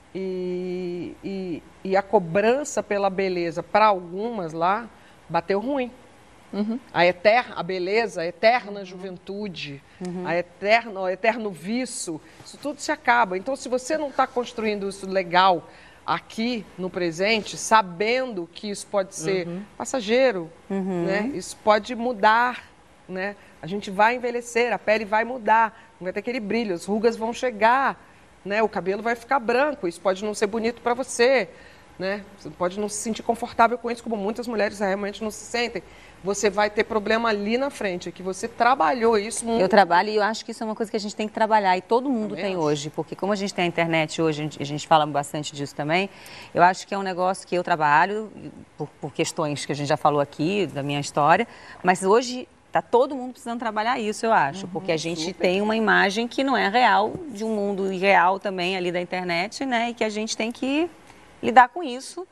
E a cobrança pela beleza para algumas lá bateu ruim. A beleza, a eterna juventude, o eterno vício, isso tudo se acaba. Então, se você não está construindo isso legal aqui no presente, sabendo que isso pode ser passageiro, né? Isso pode mudar, né? A gente vai envelhecer, a pele vai mudar, não vai ter aquele brilho, as rugas vão chegar, né? O cabelo vai ficar branco, isso pode não ser bonito para você, né? Você pode não se sentir confortável com isso, como muitas mulheres realmente não se sentem. Você vai ter problema ali na frente, que você trabalhou isso muito. Eu trabalho e eu acho que isso é uma coisa que a gente tem que trabalhar, e todo mundo tem hoje, porque como a gente tem a internet hoje, a gente fala bastante disso também, eu acho que é um negócio que eu trabalho, por questões que a gente já falou aqui, da minha história, mas hoje está todo mundo precisando trabalhar isso, eu acho, porque a gente tem uma imagem que não é real, de um mundo irreal também ali da internet, né, e que a gente tem que lidar com isso,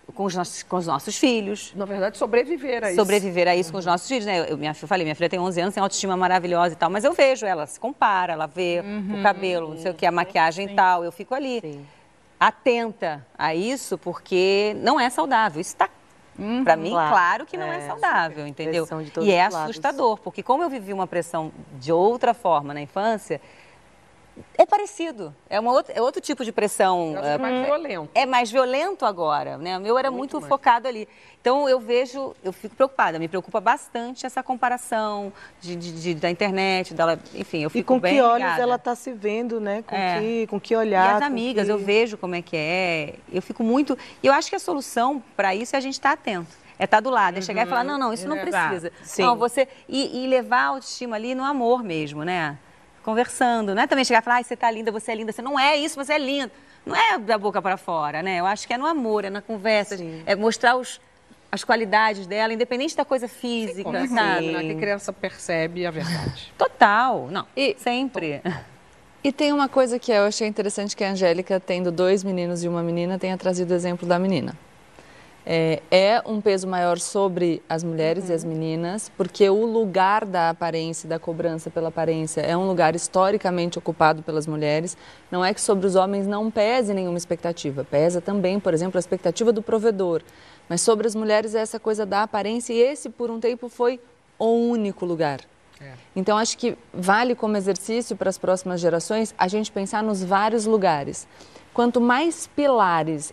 com os nossos filhos. Na verdade, sobreviver a isso. Sobreviver a isso com os nossos filhos, né? Eu falei, minha filha tem 11 anos, tem autoestima maravilhosa e tal, mas eu vejo ela, se compara, ela vê o cabelo, não sei o que, a maquiagem e tal, eu fico ali atenta a isso, porque não é saudável, isso está... Para mim, claro que não é saudável, entendeu? E é assustador, porque como eu vivi uma pressão de outra forma na infância, é parecido. É outro tipo de pressão. É mais violento. É mais violento agora, né? O meu era muito focado ali. Então eu fico preocupada, me preocupa bastante essa comparação da internet, dela, enfim, eu fico bem ligada. E com que olhos ela está se vendo, né? Com que olhar. E as amigas, eu vejo como é que é, eu fico muito... E eu acho que a solução para isso é a gente estar atento. É estar do lado, é chegar e falar, não, isso não precisa. Não, você... E levar a autoestima ali no amor mesmo, né? Conversando, não é também chegar e falar, você tá linda, você é linda. Você não é isso, você é linda. Não é da boca para fora, né? Eu acho que é no amor, é na conversa, é mostrar as qualidades dela, independente da coisa física, sabe? Que a criança percebe a verdade. Total, não, sempre. E tem uma coisa que eu achei interessante, que a Angélica, tendo 2 meninos e uma menina, tenha trazido o exemplo da menina. É um peso maior sobre as mulheres e as meninas, porque o lugar da aparência e da cobrança pela aparência é um lugar historicamente ocupado pelas mulheres. Não é que sobre os homens não pese nenhuma expectativa, pesa também, por exemplo, a expectativa do provedor. Mas sobre as mulheres é essa coisa da aparência, e esse, por um tempo, foi o único lugar. Então, acho que vale como exercício para as próximas gerações a gente pensar nos vários lugares. Enquanto mais pilares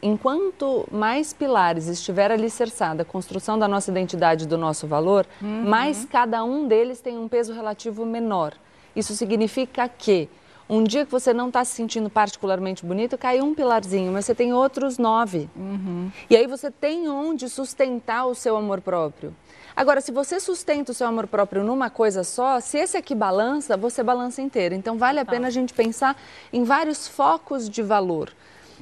estiver alicerçada a construção da nossa identidade e do nosso valor, mais cada um deles tem um peso relativo menor. Isso significa que um dia que você não está se sentindo particularmente bonito, cai um pilarzinho, mas você tem outros 9. E aí você tem onde sustentar o seu amor próprio. Agora, se você sustenta o seu amor próprio numa coisa só, se esse aqui balança, você balança inteiro. Então, vale a pena a gente pensar em vários focos de valor.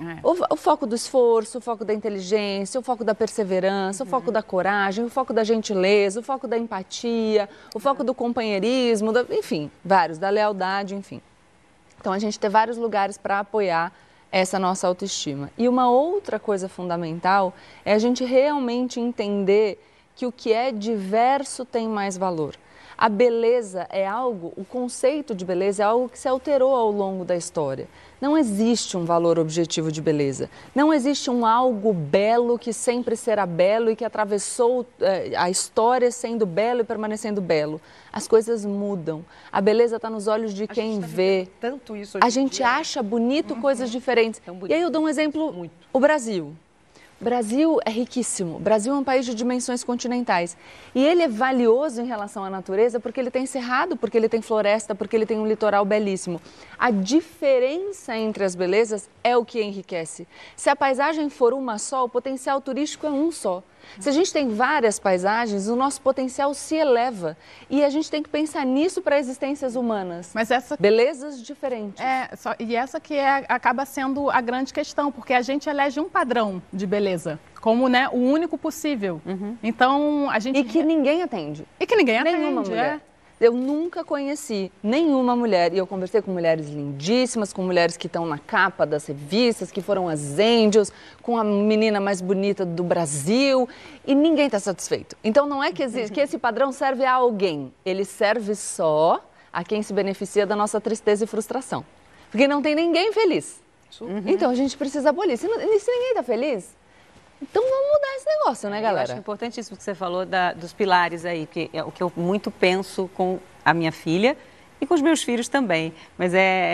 O foco do esforço, o foco da inteligência, o foco da perseverança, o foco da coragem, o foco da gentileza, o foco da empatia, o foco do companheirismo, enfim, vários, da lealdade, enfim. Então, a gente tem vários lugares para apoiar essa nossa autoestima. E uma outra coisa fundamental é a gente realmente entender que o que é diverso tem mais valor. A beleza é algo, o conceito de beleza é algo que se alterou ao longo da história. Não existe um valor objetivo de beleza. Não existe um algo belo que sempre será belo e que atravessou a história sendo belo e permanecendo belo. As coisas mudam. A beleza está nos olhos de quem vê. Tanto isso a gente acha bonito coisas diferentes. E aí eu dou um exemplo, o Brasil. O Brasil é riquíssimo. O Brasil é um país de dimensões continentais. E ele é valioso em relação à natureza porque ele tem cerrado, porque ele tem floresta, porque ele tem um litoral belíssimo. A diferença entre as belezas é o que enriquece. Se a paisagem for uma só, o potencial turístico é um só. Se a gente tem várias paisagens, o nosso potencial se eleva. E a gente tem que pensar nisso para existências humanas. Mas belezas diferentes. E essa que acaba sendo a grande questão, porque a gente elege um padrão de beleza como, né, o único possível. Então, a gente... E que ninguém atende. Nenhuma mulher. Eu nunca conheci nenhuma mulher, e eu conversei com mulheres lindíssimas, com mulheres que estão na capa das revistas, que foram as Angels, com a menina mais bonita do Brasil, e ninguém está satisfeito. Então não é que esse padrão serve a alguém, ele serve só a quem se beneficia da nossa tristeza e frustração. Porque não tem ninguém feliz. Então a gente precisa abolir. Se ninguém está feliz, então vamos mudar esse negócio, né, galera? Eu acho importantíssimo que você falou dos pilares aí, que é o que eu muito penso com a minha filha e com os meus filhos também. Mas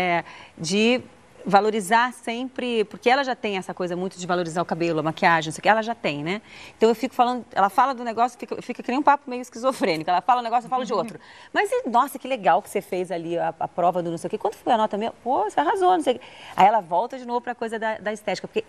de valorizar sempre, porque ela já tem essa coisa muito de valorizar o cabelo, a maquiagem, isso aqui, ela já tem, né? Então eu fico falando, ela fala do negócio, fica que nem um papo meio esquizofrênico. Ela fala um negócio, eu falo de outro. Mas, nossa, que legal que você fez ali a prova do não sei o quê. Quanto foi a nota mesmo? Pô, você arrasou, não sei o quê. Aí ela volta de novo para a coisa da estética, porque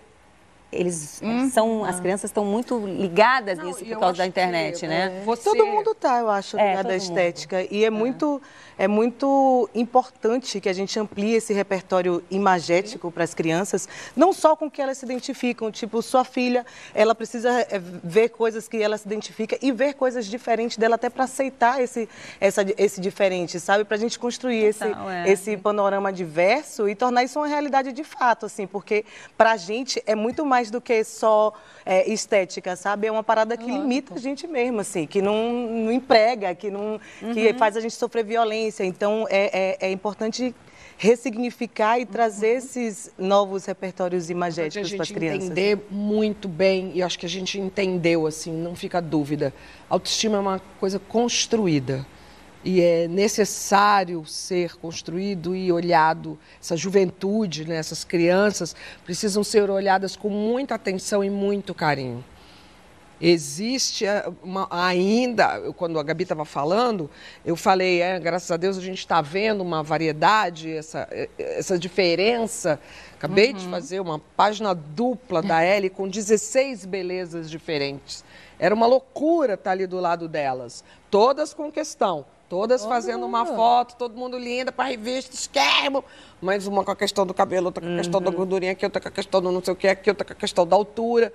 as crianças estão muito ligadas nisso por causa da internet, né? Todo mundo tá, eu acho, ligado à estética. E é muito importante que a gente amplie esse repertório imagético para as crianças, não só com que elas se identificam, tipo, sua filha, ela precisa ver coisas que ela se identifica e ver coisas diferentes dela até para aceitar esse diferente, sabe? Para a gente construir esse panorama diverso e tornar isso uma realidade de fato, assim, porque para a gente é muito mais mais do que só estética, sabe? É uma parada que limita a gente mesmo, assim, que não emprega, que faz a gente sofrer violência. Então, é importante ressignificar e trazer esses novos repertórios imagéticos para as crianças. Entender muito bem, e acho que a gente entendeu, assim, não fica dúvida. Autoestima é uma coisa construída. E é necessário ser construído e olhado. Essa juventude, né, essas crianças, precisam ser olhadas com muita atenção e muito carinho. Existe ainda, quando a Gabi estava falando, eu falei, graças a Deus a gente está vendo uma variedade, essa diferença. Acabei de fazer uma página dupla da Ellie com 16 belezas diferentes. Era uma loucura estar ali do lado delas, todas com questão. Todas fazendo uma foto, todo mundo linda para revista, esquermo. Mas uma com a questão do cabelo, outra com a questão da gordurinha aqui, outra com a questão do não sei o que aqui, outra com a questão da altura.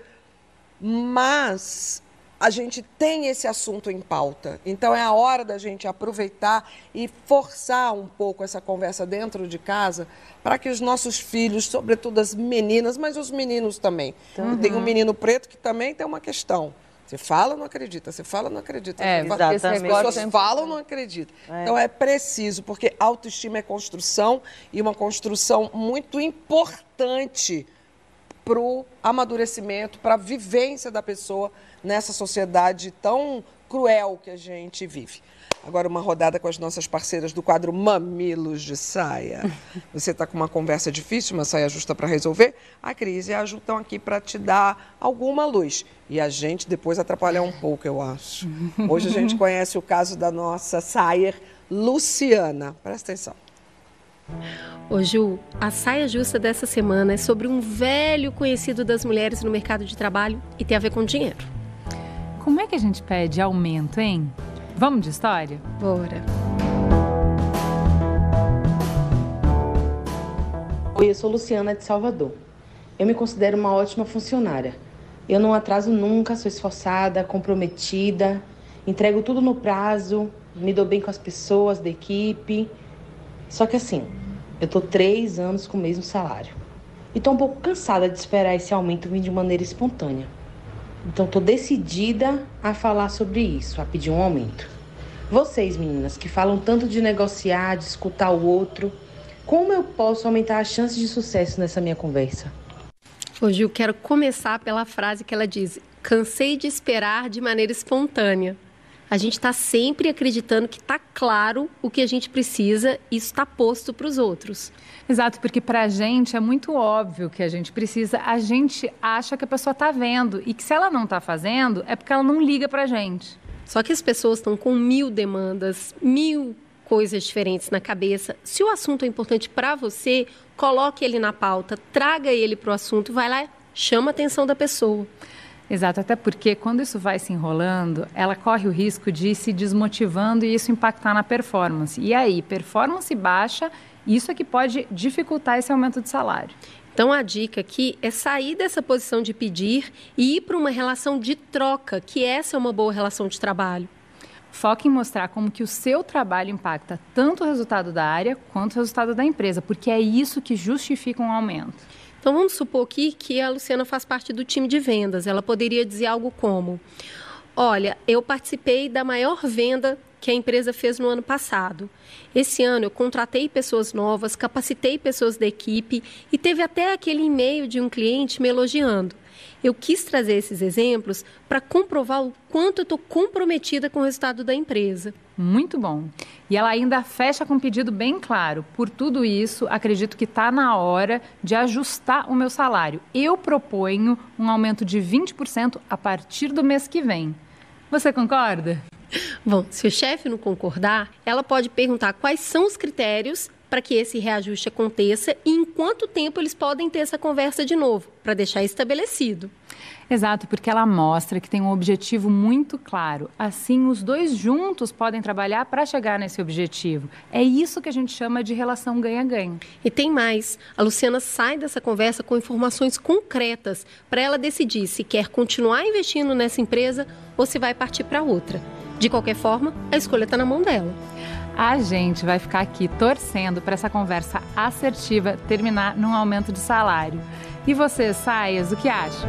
Mas a gente tem esse assunto em pauta. Então é a hora da gente aproveitar e forçar um pouco essa conversa dentro de casa para que os nossos filhos, sobretudo as meninas, mas os meninos também. Tem um menino preto que também tem uma questão. Você fala, não acredita. Você fala, não acredita. As pessoas falam, não acreditam. Então é preciso, porque autoestima é construção e uma construção muito importante para o amadurecimento, para a vivência da pessoa nessa sociedade tão cruel que a gente vive. Agora uma rodada com as nossas parceiras do quadro Mamilos de Saia. Você está com uma conversa difícil, uma saia justa para resolver? A Cris e a Ju estão aqui para te dar alguma luz. E a gente depois atrapalhar um pouco, eu acho. Hoje a gente conhece o caso da nossa saia Luciana. Presta atenção. Ô Ju, a saia justa dessa semana é sobre um velho conhecido das mulheres no mercado de trabalho e tem a ver com dinheiro. Como é que a gente pede aumento, hein? Vamos de história? Bora. Oi, eu sou Luciana de Salvador. Eu me considero uma ótima funcionária. Eu não atraso nunca, sou esforçada, comprometida, entrego tudo no prazo, me dou bem com as pessoas da equipe. Só que assim, eu tô 3 anos com o mesmo salário. E tô um pouco cansada de esperar esse aumento vir de maneira espontânea. Então, estou decidida a falar sobre isso, a pedir um aumento. Vocês, meninas, que falam tanto de negociar, de escutar o outro, como eu posso aumentar as chances de sucesso nessa minha conversa? Hoje eu quero começar pela frase que ela diz: cansei de esperar de maneira espontânea. A gente está sempre acreditando que está claro o que a gente precisa e isso está posto para os outros. Exato, porque para a gente é muito óbvio que a gente precisa, a gente acha que a pessoa está vendo e que se ela não está fazendo é porque ela não liga para a gente. Só que as pessoas estão com 1000 demandas, 1000 coisas diferentes na cabeça. Se o assunto é importante para você, coloque ele na pauta, traga ele para o assunto, vai lá, chama a atenção da pessoa. Exato, até porque quando isso vai se enrolando, ela corre o risco de ir se desmotivando e isso impactar na performance. E aí, performance baixa, isso é que pode dificultar esse aumento de salário. Então, a dica aqui é sair dessa posição de pedir e ir para uma relação de troca, que essa é uma boa relação de trabalho. Foque em mostrar como que o seu trabalho impacta tanto o resultado da área quanto o resultado da empresa, porque é isso que justifica um aumento. Então, vamos supor aqui que a Luciana faz parte do time de vendas. Ela poderia dizer algo como: olha, eu participei da maior venda que a empresa fez no ano passado. Esse ano eu contratei pessoas novas, capacitei pessoas da equipe e teve até aquele e-mail de um cliente me elogiando. Eu quis trazer esses exemplos para comprovar o quanto eu estou comprometida com o resultado da empresa. Muito bom. E ela ainda fecha com um pedido bem claro. Por tudo isso, acredito que está na hora de ajustar o meu salário. Eu proponho um aumento de 20% a partir do mês que vem. Você concorda? Bom, se o chefe não concordar, ela pode perguntar quais são os critérios para que esse reajuste aconteça e em quanto tempo eles podem ter essa conversa de novo, para deixar estabelecido. Exato, porque ela mostra que tem um objetivo muito claro. Assim, os dois juntos podem trabalhar para chegar nesse objetivo. É isso que a gente chama de relação ganha-ganha. E tem mais. A Luciana sai dessa conversa com informações concretas para ela decidir se quer continuar investindo nessa empresa ou se vai partir para outra. De qualquer forma, a escolha está na mão dela. A gente vai ficar aqui torcendo para essa conversa assertiva terminar num aumento de salário. E vocês, saias, o que acham?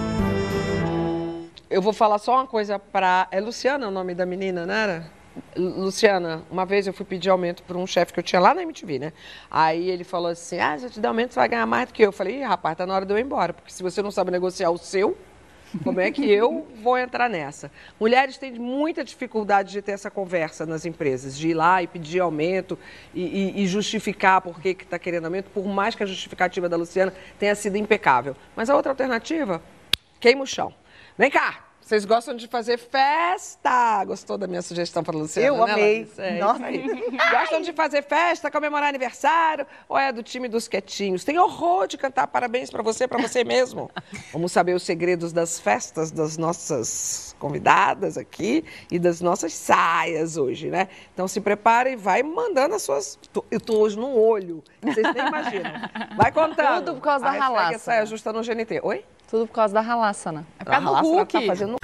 Eu vou falar só uma coisa para... É Luciana o nome da menina, não era? Luciana, uma vez eu fui pedir aumento para um chefe que eu tinha lá na MTV, né? Aí ele falou assim, se eu te der aumento, você vai ganhar mais do que eu. Eu falei, rapaz, tá na hora de eu ir embora, porque se você não sabe negociar o seu, como é que eu vou entrar nessa? Mulheres têm muita dificuldade de ter essa conversa nas empresas, de ir lá e pedir aumento e justificar por que está querendo aumento, por mais que a justificativa da Luciana tenha sido impecável. Mas a outra alternativa, queima o chão. Vem cá! Vocês gostam de fazer festa? Gostou da minha sugestão para a Luciana? Eu amei. Nossa. Gostam de fazer festa, comemorar aniversário? Ou é do time dos quietinhos? Tem horror de cantar parabéns para você mesmo. Vamos saber os segredos das festas das nossas convidadas aqui e das nossas saias hoje, né? Então se prepare e vai mandando as suas... Eu tô hoje no olho, vocês nem imaginam. Vai contando. Tudo por causa da ralaça. A saia justa no GNT. Oi? Tudo por causa da ralaçana. É por causa do Hulk. Tá fazendo...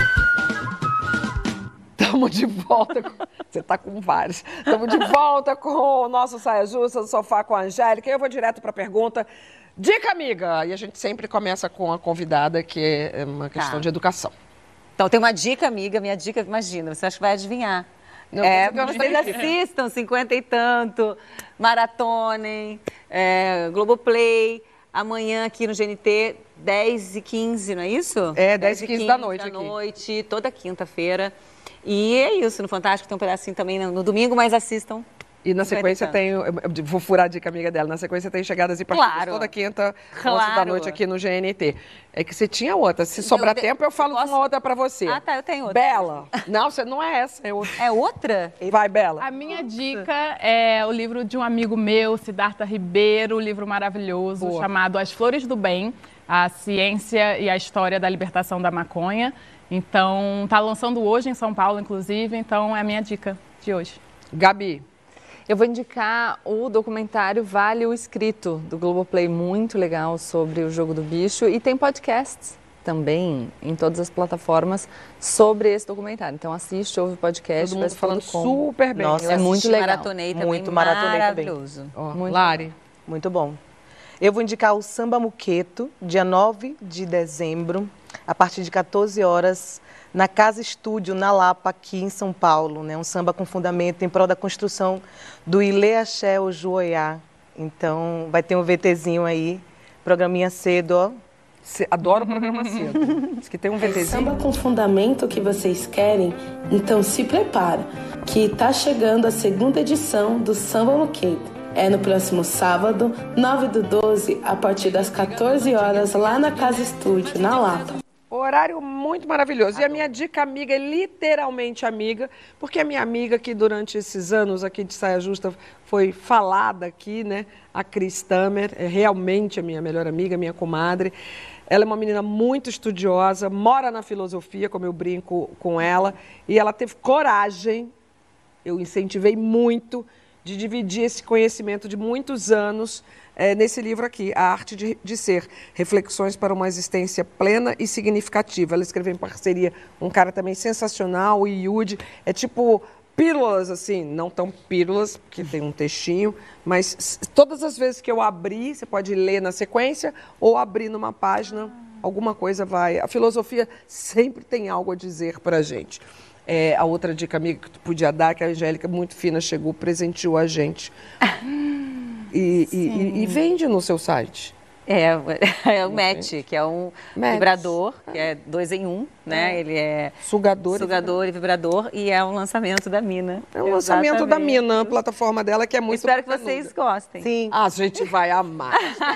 Estamos de volta. Você tá com vários. Estamos de volta com o nosso Saia Justa do Sofá com a Angélica. Eu vou direto para a pergunta. Dica, amiga! E a gente sempre começa com a convidada, que é uma questão de educação. Então, tem uma dica, amiga. Minha dica, imagina, você acha que vai adivinhar. Não, vocês assistam 50 e tanto, maratonem, Globoplay. Amanhã aqui no GNT, 10h15, não é isso? 10h15 da noite aqui. Da noite, toda quinta-feira. E é isso, no Fantástico tem um pedacinho também no domingo, mas assistam. E na sequência tem, eu vou furar a dica amiga dela, na sequência tem chegadas e partidas toda quinta, 11 da noite aqui no GNT. É que você tinha outra, se sobrar tempo eu falo uma outra pra você. Ah, tá, eu tenho outra. Bela. Não, você não é essa, é outra. É outra? Vai, Bela. A minha dica é o livro de um amigo meu, Siddhartha Ribeiro, um livro maravilhoso chamado As Flores do Bem, a ciência e a história da libertação da maconha. Então, tá lançando hoje em São Paulo, inclusive, então é a minha dica de hoje. Gabi. Eu vou indicar o documentário Vale o Escrito, do Globoplay, muito legal, sobre o jogo do bicho. E tem podcasts também em todas as plataformas sobre esse documentário. Então assiste, ouve o podcast. Todo mundo falando super bem. Nossa, é muito legal. Maratonei também, muito maratonei maravilhoso. Também. Muito Lari. Muito bom. Eu vou indicar o Samba Muqueto, dia 9 de dezembro, a partir de 14 horas, na Casa Estúdio, na Lapa, aqui em São Paulo, né? Um samba com fundamento em prol da construção do Ilê Axé Ojuoiá. Então, vai ter um VTzinho aí, programinha cedo, ó. Adoro o programa cedo. Diz que tem um VTzinho. Samba com fundamento que vocês querem? Então se prepara, que tá chegando a segunda edição do Samba Muqueto. É no próximo sábado, 9/12, a partir das 14 horas, lá na Casa Estúdio, na Lapa. Horário muito maravilhoso. E a minha dica amiga é literalmente amiga, porque a minha amiga que durante esses anos aqui de Saia Justa foi falada aqui, né? A Cris Tamer, é realmente a minha melhor amiga, minha comadre. Ela é uma menina muito estudiosa, mora na filosofia, como eu brinco com ela, e ela teve coragem, eu incentivei muito, de dividir esse conhecimento de muitos anos nesse livro aqui, A Arte de Ser, Reflexões para uma Existência Plena e Significativa. Ela escreveu em parceria com um cara também sensacional, o Yudi. É tipo pílulas, assim, não tão pílulas, porque tem um textinho, mas todas as vezes que eu abri, você pode ler na sequência ou abrir numa página, alguma coisa vai... A filosofia sempre tem algo a dizer para a gente. A outra dica amiga que tu podia dar, que a Angélica, muito fina, chegou, presenteou a gente. E vende no seu site. É o Match, que é um vibrador, que é 2 em 1, né? Ele é sugador e vibrador, e é um lançamento da Mina. É um lançamento da Mina, a plataforma dela, que é muito Espero que vocês gostem. Sim. A gente vai amar.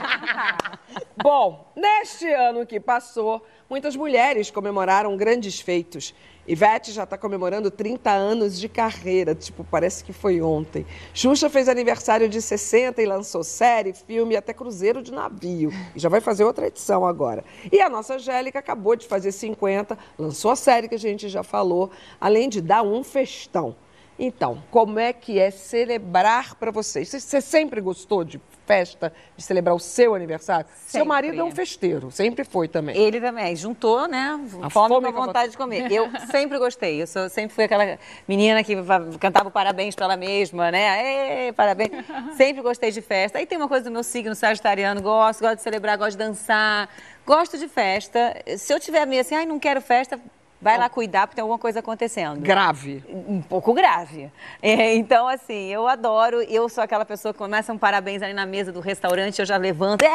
Bom, neste ano que passou, muitas mulheres comemoraram grandes feitos. Ivete já está comemorando 30 anos de carreira, tipo, parece que foi ontem. Xuxa fez aniversário de 60 e lançou série, filme e até cruzeiro de navio. E já vai fazer outra edição agora. E a nossa Angélica acabou de fazer 50, lançou a série que a gente já falou, além de dar um festão. Então, como é que é celebrar para vocês? Você sempre gostou de festa, de celebrar o seu aniversário? Sempre. Seu marido é um festeiro, sempre foi também. Ele também, juntou, né? A Fome fome com com a vontade de comer. Eu sempre gostei, sempre fui aquela menina que cantava parabéns para ela mesma, né? Ei, parabéns. Sempre gostei de festa. Aí tem uma coisa do meu signo sagitariano, gosto de celebrar, gosto de dançar, gosto de festa. Se eu tiver meio assim, não quero festa, vai lá cuidar, porque tem alguma coisa acontecendo. Grave. Um pouco grave. Então, assim, eu adoro. Eu sou aquela pessoa que começa um parabéns ali na mesa do restaurante, eu já levanto.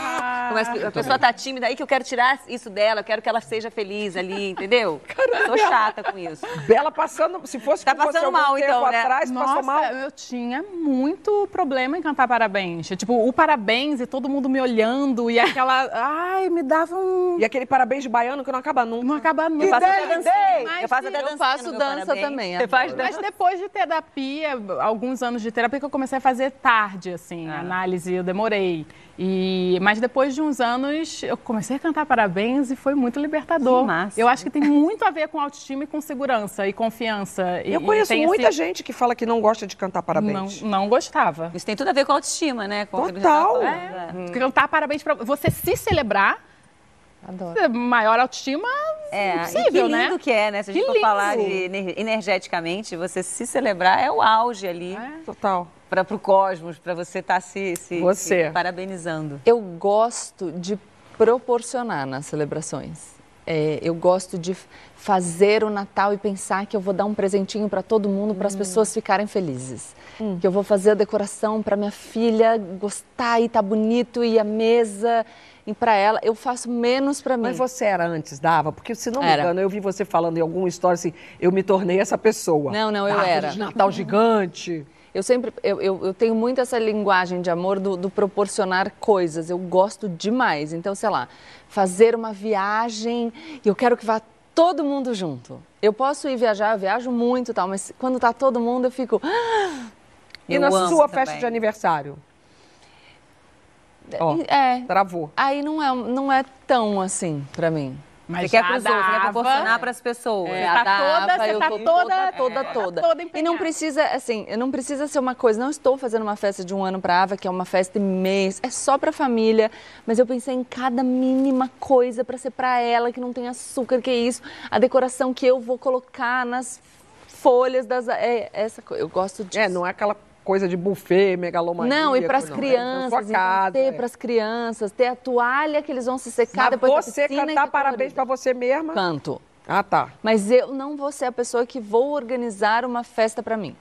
A pessoa tá tímida aí que eu quero tirar isso dela, eu quero que ela seja feliz ali, entendeu? Caramba. Tô chata com isso. Bela passando, se fosse tá com passando você mal, tempo então, né? atrás, passou mal. Eu tinha muito problema em cantar parabéns. Tipo, o parabéns e todo mundo me olhando e aquela... Ai, me dava um... E aquele parabéns de baiano que não acaba nunca. Não acaba nunca. Eu faço até dancinha. Mas Eu faço até eu dança também. Você faz Mas depois de terapia, alguns anos de terapia, que eu comecei a fazer tarde, assim, análise, eu demorei. Mas depois de uns anos, eu comecei a cantar parabéns e foi muito libertador. Que massa. Eu acho que tem muito a ver com autoestima e com segurança e confiança. Eu conheço muita gente que fala que não gosta de cantar parabéns. Não gostava. Isso tem tudo a ver com autoestima, né? Total. Cantar parabéns para você se celebrar. Adoro. Maior autoestima possível, e que lindo, né? que é, né? Se a gente for falar energeticamente, você se celebrar é o auge ali. Total. Para o cosmos, para você estar se parabenizando. Eu gosto de proporcionar nas celebrações. Eu gosto de fazer o Natal e pensar que eu vou dar um presentinho para todo mundo, para as pessoas ficarem felizes. Que eu vou fazer a decoração para minha filha gostar e tá bonito e a mesa... E para ela, eu faço menos para mim. Mas você era antes, dava? Porque, se não me engano, eu vi você falando em alguma história assim, eu me tornei essa pessoa. Não, eu era. De Natal gigante. Eu tenho muito essa linguagem de amor do proporcionar coisas. Eu gosto demais. Então, sei lá, fazer uma viagem e eu quero que vá todo mundo junto. Eu posso ir viajar, eu viajo muito e tal, mas quando tá todo mundo, eu fico... E na sua festa de aniversário? Travou. Aí não é tão assim pra mim. Mas você quer pros outros, você quer proporcionar para as pessoas. Você tá toda. E não precisa, assim, não precisa ser uma coisa. Não estou fazendo uma festa de um ano pra Ava, que é uma festa de mês. É só pra família. Mas eu pensei em cada mínima coisa pra ser pra ela, que não tem açúcar, que é isso. A decoração que eu vou colocar nas folhas das... essa coisa. Eu gosto disso. Não é aquela... coisa de buffet, megalomaníaco. Não, e para as crianças, ter para as crianças, ter a toalha que eles vão se secar depois da piscina. Você cantar parabéns para você mesma? Canto. Ah, tá. Mas eu não vou ser a pessoa que vou organizar uma festa para mim.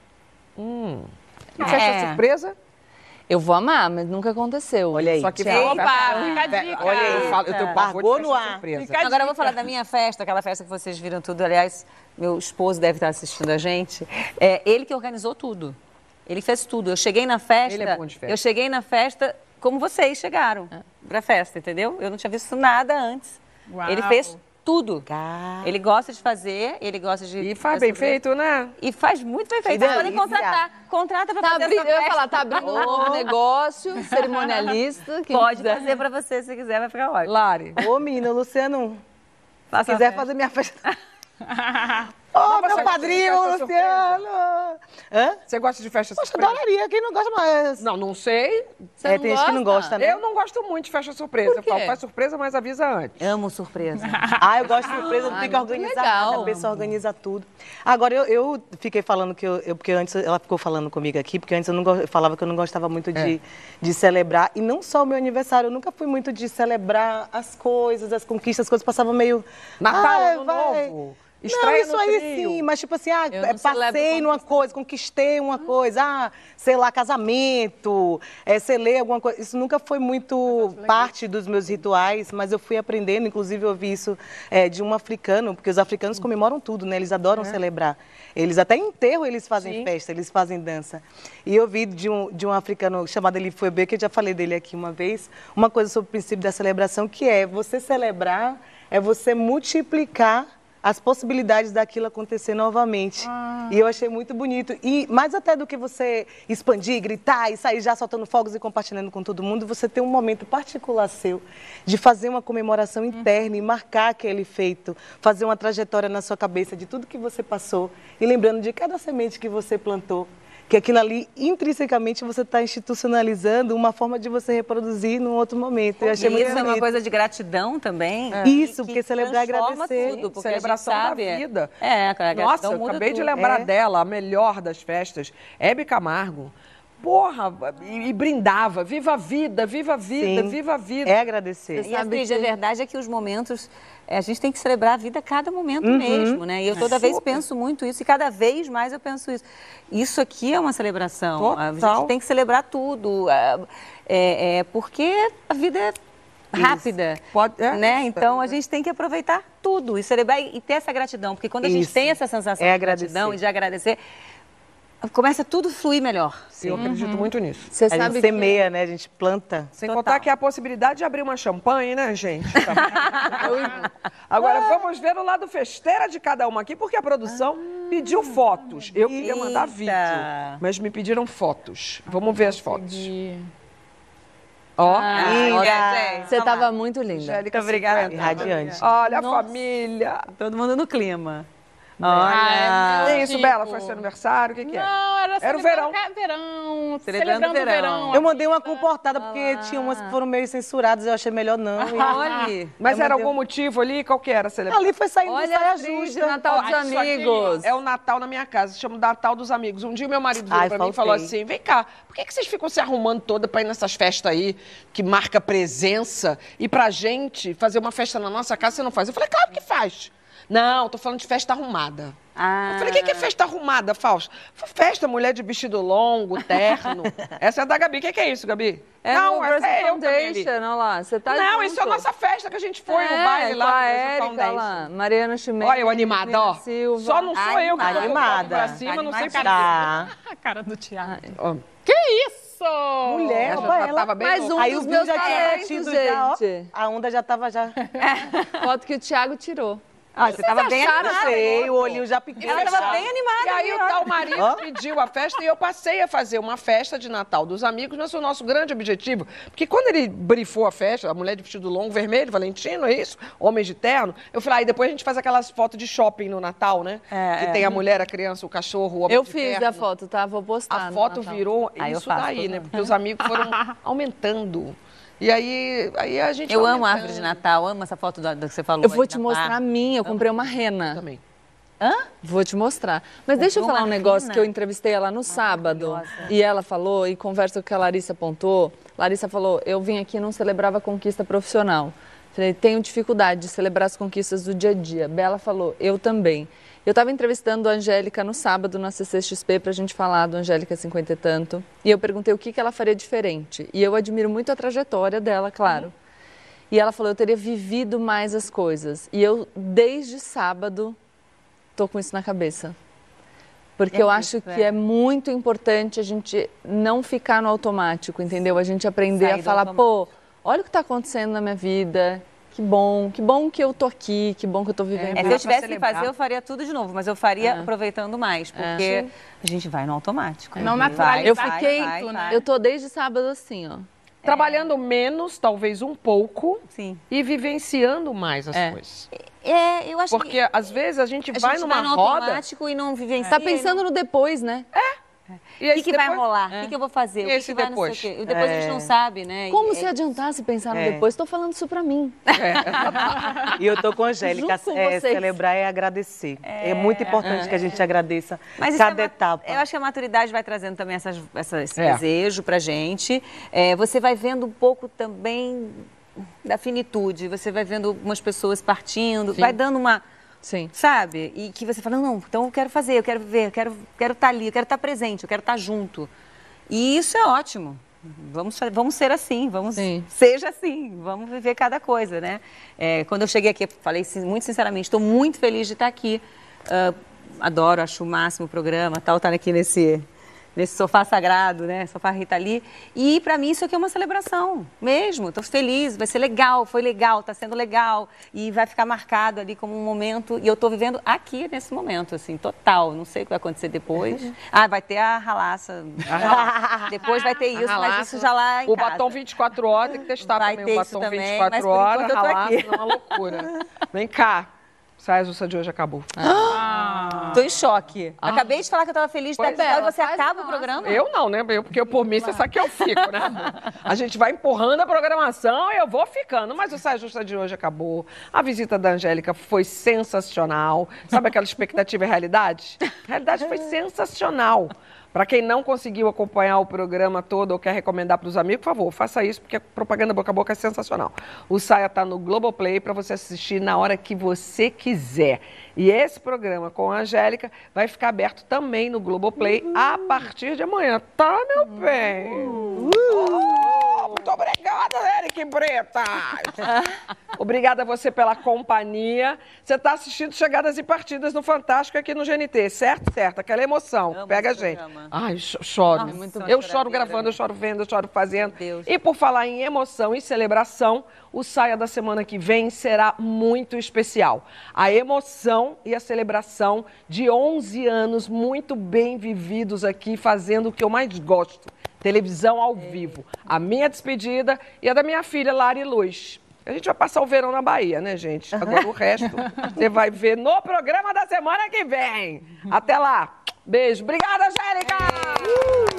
E festa surpresa? Eu vou amar, mas nunca aconteceu. Olha aí. Só que fica a dica. Olha aí, eu tenho pavor de festa surpresa. Agora eu vou falar da minha festa, aquela festa que vocês viram tudo. Aliás, meu esposo deve estar assistindo a gente. Ele que organizou tudo. Ele fez tudo. Eu cheguei na festa. Ele é bom de festa. Eu cheguei na festa como vocês chegaram pra festa, entendeu? Eu não tinha visto nada antes. Uau. Ele fez tudo. Ele gosta de fazer, ele gosta de... E faz bem feito, né? E faz muito bem feito. Vocês podem contratar. Contrata pra fazer essa festa. Eu ia falar, tá abrindo um novo negócio, cerimonialista. Pode fazer pra você, se quiser, vai ficar ótimo. Lari. Ô, menina, Luciano, se quiser fazer minha festa... meu padrinho, Luciano! Você gosta de festa surpresa? surpresa? Adoraria, quem não gosta mais? Não sei. Tem gente que não gosta, né? Eu não gosto muito de festa surpresa. Eu falo, faz surpresa, mas avisa antes. Amo surpresa. Eu gosto de surpresa, não tem que organizar nada, a pessoa organiza tudo. Agora, eu fiquei falando que porque antes ela ficou falando comigo aqui, porque antes eu falava que eu não gostava muito de celebrar, e não só o meu aniversário, eu nunca fui muito de celebrar as coisas, as conquistas, as coisas passavam meio... Natal, Ano Novo. Não, isso aí sim, mas tipo assim, passei numa coisa, conquistei uma coisa, sei lá, casamento, selei alguma coisa. Isso nunca foi muito parte dos meus rituais, mas eu fui aprendendo, inclusive eu ouvi isso de um africano, porque os africanos comemoram tudo, né? Eles adoram celebrar. Eles até em enterro eles fazem festa, eles fazem dança. E eu vi de um africano chamado Eli Fouebe, que eu já falei dele aqui uma vez, uma coisa sobre o princípio da celebração, que é você celebrar, é você multiplicar as possibilidades daquilo acontecer novamente. E eu achei muito bonito. E mais até do que você expandir, gritar e sair já soltando fogos e compartilhando com todo mundo, você tem um momento particular seu de fazer uma comemoração interna e marcar aquele feito, fazer uma trajetória na sua cabeça de tudo que você passou e lembrando de cada semente que você plantou. Que aquilo ali, intrinsecamente, você está institucionalizando uma forma de você reproduzir num outro momento. Eu achei muito isso bonito. é uma coisa de gratidão também. Isso, porque celebrar é transforma agradecer. tudo, porque Celebração a gente sabe, da vida. a gratidão Nossa, eu muda acabei de tudo. lembrar dela, a melhor das festas, Hebe Camargo. Porra, e brindava, viva a vida, viva a vida, Sim. viva a vida. É agradecer. E a verdade é que os momentos, a gente tem que celebrar a vida a cada momento Uhum. mesmo, né? E eu toda vez penso muito isso, e cada vez mais eu penso isso. Isso aqui é uma celebração. Total. A gente tem que celebrar tudo, porque a vida é rápida, né? Então a gente tem que aproveitar tudo e celebrar e ter essa gratidão, porque quando a gente tem essa sensação de gratidão e de agradecer, começa tudo a fluir melhor. Eu acredito muito nisso. Você sabe a gente semeia, né? A gente planta. Sem contar que há a possibilidade de abrir uma champanhe, né, gente? Agora, vamos ver o lado festeira de cada uma aqui, porque a produção pediu fotos. Eu queria mandar vídeo, mas me pediram fotos. Vamos ver as fotos. Ó, linda. Você estava muito linda. Angélica, obrigada. Radiante. Olha a família. Todo mundo no clima. Olha. meu É isso, tipo. Bela? Foi seu aniversário? O que é? Não, era o verão. verão. Celebrando o verão. Eu mandei uma comportada, porque tinha umas que foram meio censuradas, eu achei melhor não. Olha. Mas era algum motivo ali? Qual que era a celebração? Ali foi saindo Olha de saia a atriz de justa. Natal dos Isso aqui Amigos. é o Natal na minha casa, se chama Natal dos Amigos. Um dia meu marido virou pra mim e falou assim, vem cá, por que vocês ficam se arrumando toda pra ir nessas festas aí, que marca presença, e pra gente fazer uma festa na nossa casa, você não faz? Eu falei, claro que faz. Não, tô falando de festa arrumada. Eu falei, o que é festa arrumada, Fausto? Festa, mulher de vestido longo, terno. Essa é da Gabi. O que é isso, Gabi? Não, essa é eu também ali. Foundation, olha lá. Você tá Não, junto. isso é a nossa festa que a gente foi, o baile lá com a do Érica Foundation. lá, Mariana Chimenez. Olha eu animada, ó. Silva. Só não sou eu que tô animada. pra cima, não sei por Tá. A cara do Thiago. Ó. Que isso? Mulher, já tava bem mais louca. um Aí dos o meus vinho já tinha talentos, batido já, ó. gente. A onda já tava já... Foto que o Thiago tirou. Você tava bem animada. Sei, o olhinho já pequeno. Ela tava bem animada. E aí o tal marido pediu a festa e eu passei a fazer uma festa de Natal dos amigos, mas foi o nosso grande objetivo. Porque quando ele brifou a festa, a mulher de vestido longo, vermelho, Valentino, é isso? Homens de terno. Eu falei, aí depois a gente faz aquelas fotos de shopping no Natal, né? Que tem a mulher, a criança, o cachorro, o homem Eu de fiz terno. a foto, tá? Vou postar. A no foto Natal. virou Aí eu isso faço, daí, tô né? vendo. Porque os amigos foram aumentando. E aí a gente... Eu foi amo a aumentando. árvore de Natal, amo essa foto que você falou. Eu vou aí te da mostrar a parte. minha, eu comprei uma rena. Também. Hã? Vou te mostrar. Mas deixa eu Comprou falar um uma negócio rena? que eu entrevistei ela no sábado. E ela falou, e conversa com o que a Larissa apontou. Larissa falou, eu vim aqui e não celebrava a conquista profissional. Falei, tenho dificuldade de celebrar as conquistas do dia a dia. Bela falou, eu também. Eu estava entrevistando a Angélica no sábado na CCXP para a gente falar do Angélica 50 e tanto. E eu perguntei o que ela faria diferente. E eu admiro muito a trajetória dela, claro. E ela falou, eu teria vivido mais as coisas. E eu, desde sábado, tô com isso na cabeça. Porque eu acho que é muito importante a gente não ficar no automático, entendeu? A gente aprender Sair a do falar, automático. pô, olha o que está acontecendo na minha vida. Que bom que eu tô aqui, que bom que eu tô vivendo. Se eu tivesse que fazer, eu faria tudo de novo, mas eu faria aproveitando mais, porque a gente vai no automático. Não Vai, naturalizar. Eu fiquei, vai. eu tô desde sábado assim, ó. Trabalhando menos, talvez um pouco. Sim. E vivenciando mais as coisas. Eu acho Porque que às vezes a gente a vai gente numa vai no roda. automático e não vivencia. Tá pensando no depois, né? E O esse que vai depois- rolar? O que eu vou fazer? E O que esse vai depois? não sei o quê? E depois a gente não sabe, né? Como se adiantasse pensar no depois? Tô falando isso pra mim. E eu tô com a Angélica, Junto com vocês. celebrar é agradecer. É muito importante que a gente agradeça Mas isso cada etapa. Eu acho que a maturidade vai trazendo também esse É. desejo pra gente. Você vai vendo um pouco também da finitude, você vai vendo algumas pessoas partindo, vai dando uma... Sim. Sabe? E que você fala, não, então eu quero fazer, eu quero viver, eu quero estar ali, eu quero estar presente, eu quero estar junto. E isso é ótimo. Vamos ser assim, seja assim, vamos viver cada coisa, né? Quando eu cheguei aqui, falei muito sinceramente, estou muito feliz de estar aqui. Adoro, acho o máximo o programa, tal, estar aqui nesse sofá sagrado, né? Sofá Rita Lee. E para mim isso aqui é uma celebração mesmo. Estou feliz, vai ser legal, foi legal, está sendo legal e vai ficar marcado ali como um momento. E eu estou vivendo aqui nesse momento, assim, total. Não sei o que vai acontecer depois. Vai ter a ralaça. Depois vai ter isso, mas isso já lá em o casa. batom 24 horas, tem que testar vai também o batom também, 24 horas. Eu tô aqui. Não é uma loucura. Vem cá. Saia justa de hoje acabou. Tô em choque. Acabei de falar que eu tava feliz de estar aqui e você acaba o programa? Eu não, né? Porque por mim, você sabe que eu fico, né? A gente vai empurrando a programação e eu vou ficando. Mas o Saia Justa de hoje acabou. A visita da Angélica foi sensacional. Sabe aquela expectativa e realidade? A realidade foi sensacional. Para quem não conseguiu acompanhar o programa todo ou quer recomendar para os amigos, por favor, faça isso, porque a propaganda boca a boca é sensacional. O Saia está no Globoplay para você assistir na hora que você quiser. E esse programa com a Angélica vai ficar aberto também no Globoplay a partir de amanhã, tá, meu bem? Muito obrigada, Eric Bretas! Obrigada a você pela companhia. Você está assistindo Chegadas e Partidas no Fantástico aqui no GNT, certo? Certo, aquela emoção. Pega a gente. Ai, choro. Eu choro gravando, eu choro vendo, eu choro fazendo. E por falar em emoção e celebração, o Saia da semana que vem será muito especial. A emoção e a celebração de 11 anos muito bem vividos aqui, fazendo o que eu mais gosto. Televisão ao vivo. A minha despedida e a da minha filha, Lari Luz. A gente vai passar o verão na Bahia, né, gente? Agora o resto você vai ver no programa da semana que vem. Até lá. Beijo. Obrigada, Angélica!